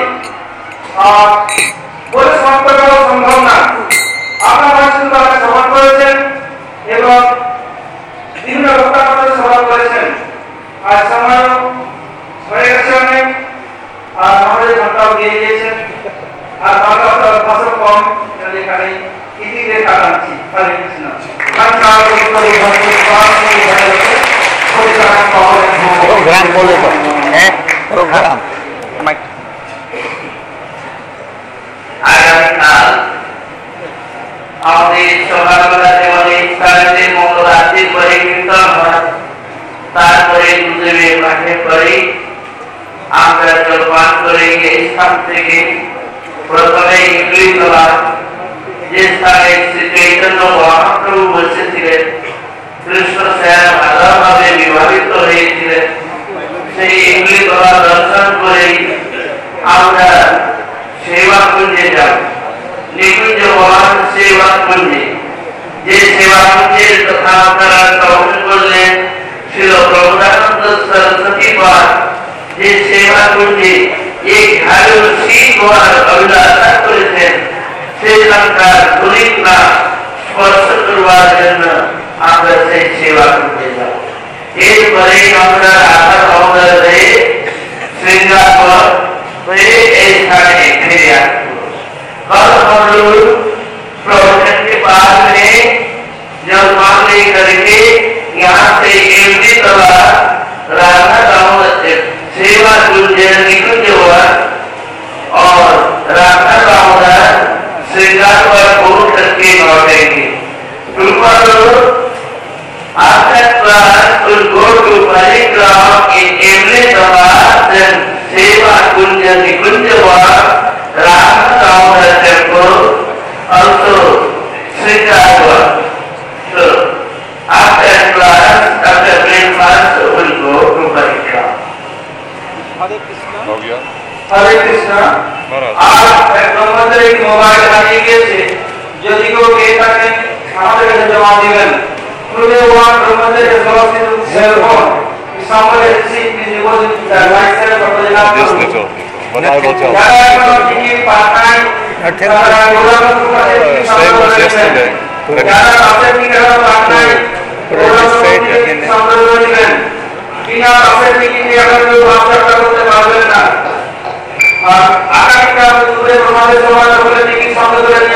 বলে সমাপ্ত করা সম্ভব না। আপনারা শুধু তাকে শ্রবণ করেছেন এবং বিভিন্ন বক্তাদের শ্রবণ করেছেন। আর সময় হয়ে গেছে অনেক, আর আমাদের ঘন্টাও দিয়ে দিয়েছেন। আর বাংলা ভাষা কম এখানে ইতিতে কাটাচ্ছি। হরে কৃষ্ণ। प्रोग्राम बोले तो है प्रोग्राम আগামীকাল আমাদের সকালবেলা যেমন ইসলামের মঙ্গল আরতির পরে কীর্তন হয়, তারপরে গুরুদেবের পাঠের পরে আমরা জলপান করে এই স্থান থেকে প্রথমে ইংলিশতলা যে স্থানে শ্রী চৈতন্য মহাপ্রভু বসেছিলেন, কৃষ্ণ স্বয়ং আলাদাভাবে বিবাহিত হয়েছিলেন, সেই ইংলিশতলা দর্শন করে আমরা সেবা কুঞ্জে যাব। নিকুঞ্জ মহান সেবা কুঞ্জে, যে সেবা কুঞ্জের কথা আপনারা শ্রবণ করলেন ছিল প্রভুদানন্দ সরস্বতী পাঠ, যে সেবা কুঞ্জে 1000 বার অভিলাষা করেছেন, শ্রীলঙ্কার ধুলিকা স্পর্শ করবার জন্য আমরা সেই সেবা কুঞ্জে যাব। এরপরে আমরা রাধা দামোদর হয়ে সিঙ্গাপুর হয়ে এই স্থানে फिर कल हम लोग प्रवचन के बाद में जलपान लेकर के यहाँ से एमडी तला राधा दामोदर सेवा निकुंज हुआ और राधा दामोदर श्रृंगार पर पहुंच करके लौटेंगे। After class will go to Parikrama in every Seva Kunj the Nikunja was Rama temple, also Srikar was. So after class, after breakfast, we'll go to Parikrama. हरे कृष्ण हो गया हरे कृष्ण আর ব্রহ্মদের এই মোবাইল হারিয়ে গেছে যদি কেউ পেয়ে থাকেন আমাদের কাছে জমা দিবেন পুরো ওয়ান ব্রহ্মদের সরাসরি cell phone somebody received the deposit the right side of the lab Yes, little. When I will tell same was yesterday. আগামীকাল দুপুরে আমাদের সমাজ বলে টিকিট সংগ্রহ করে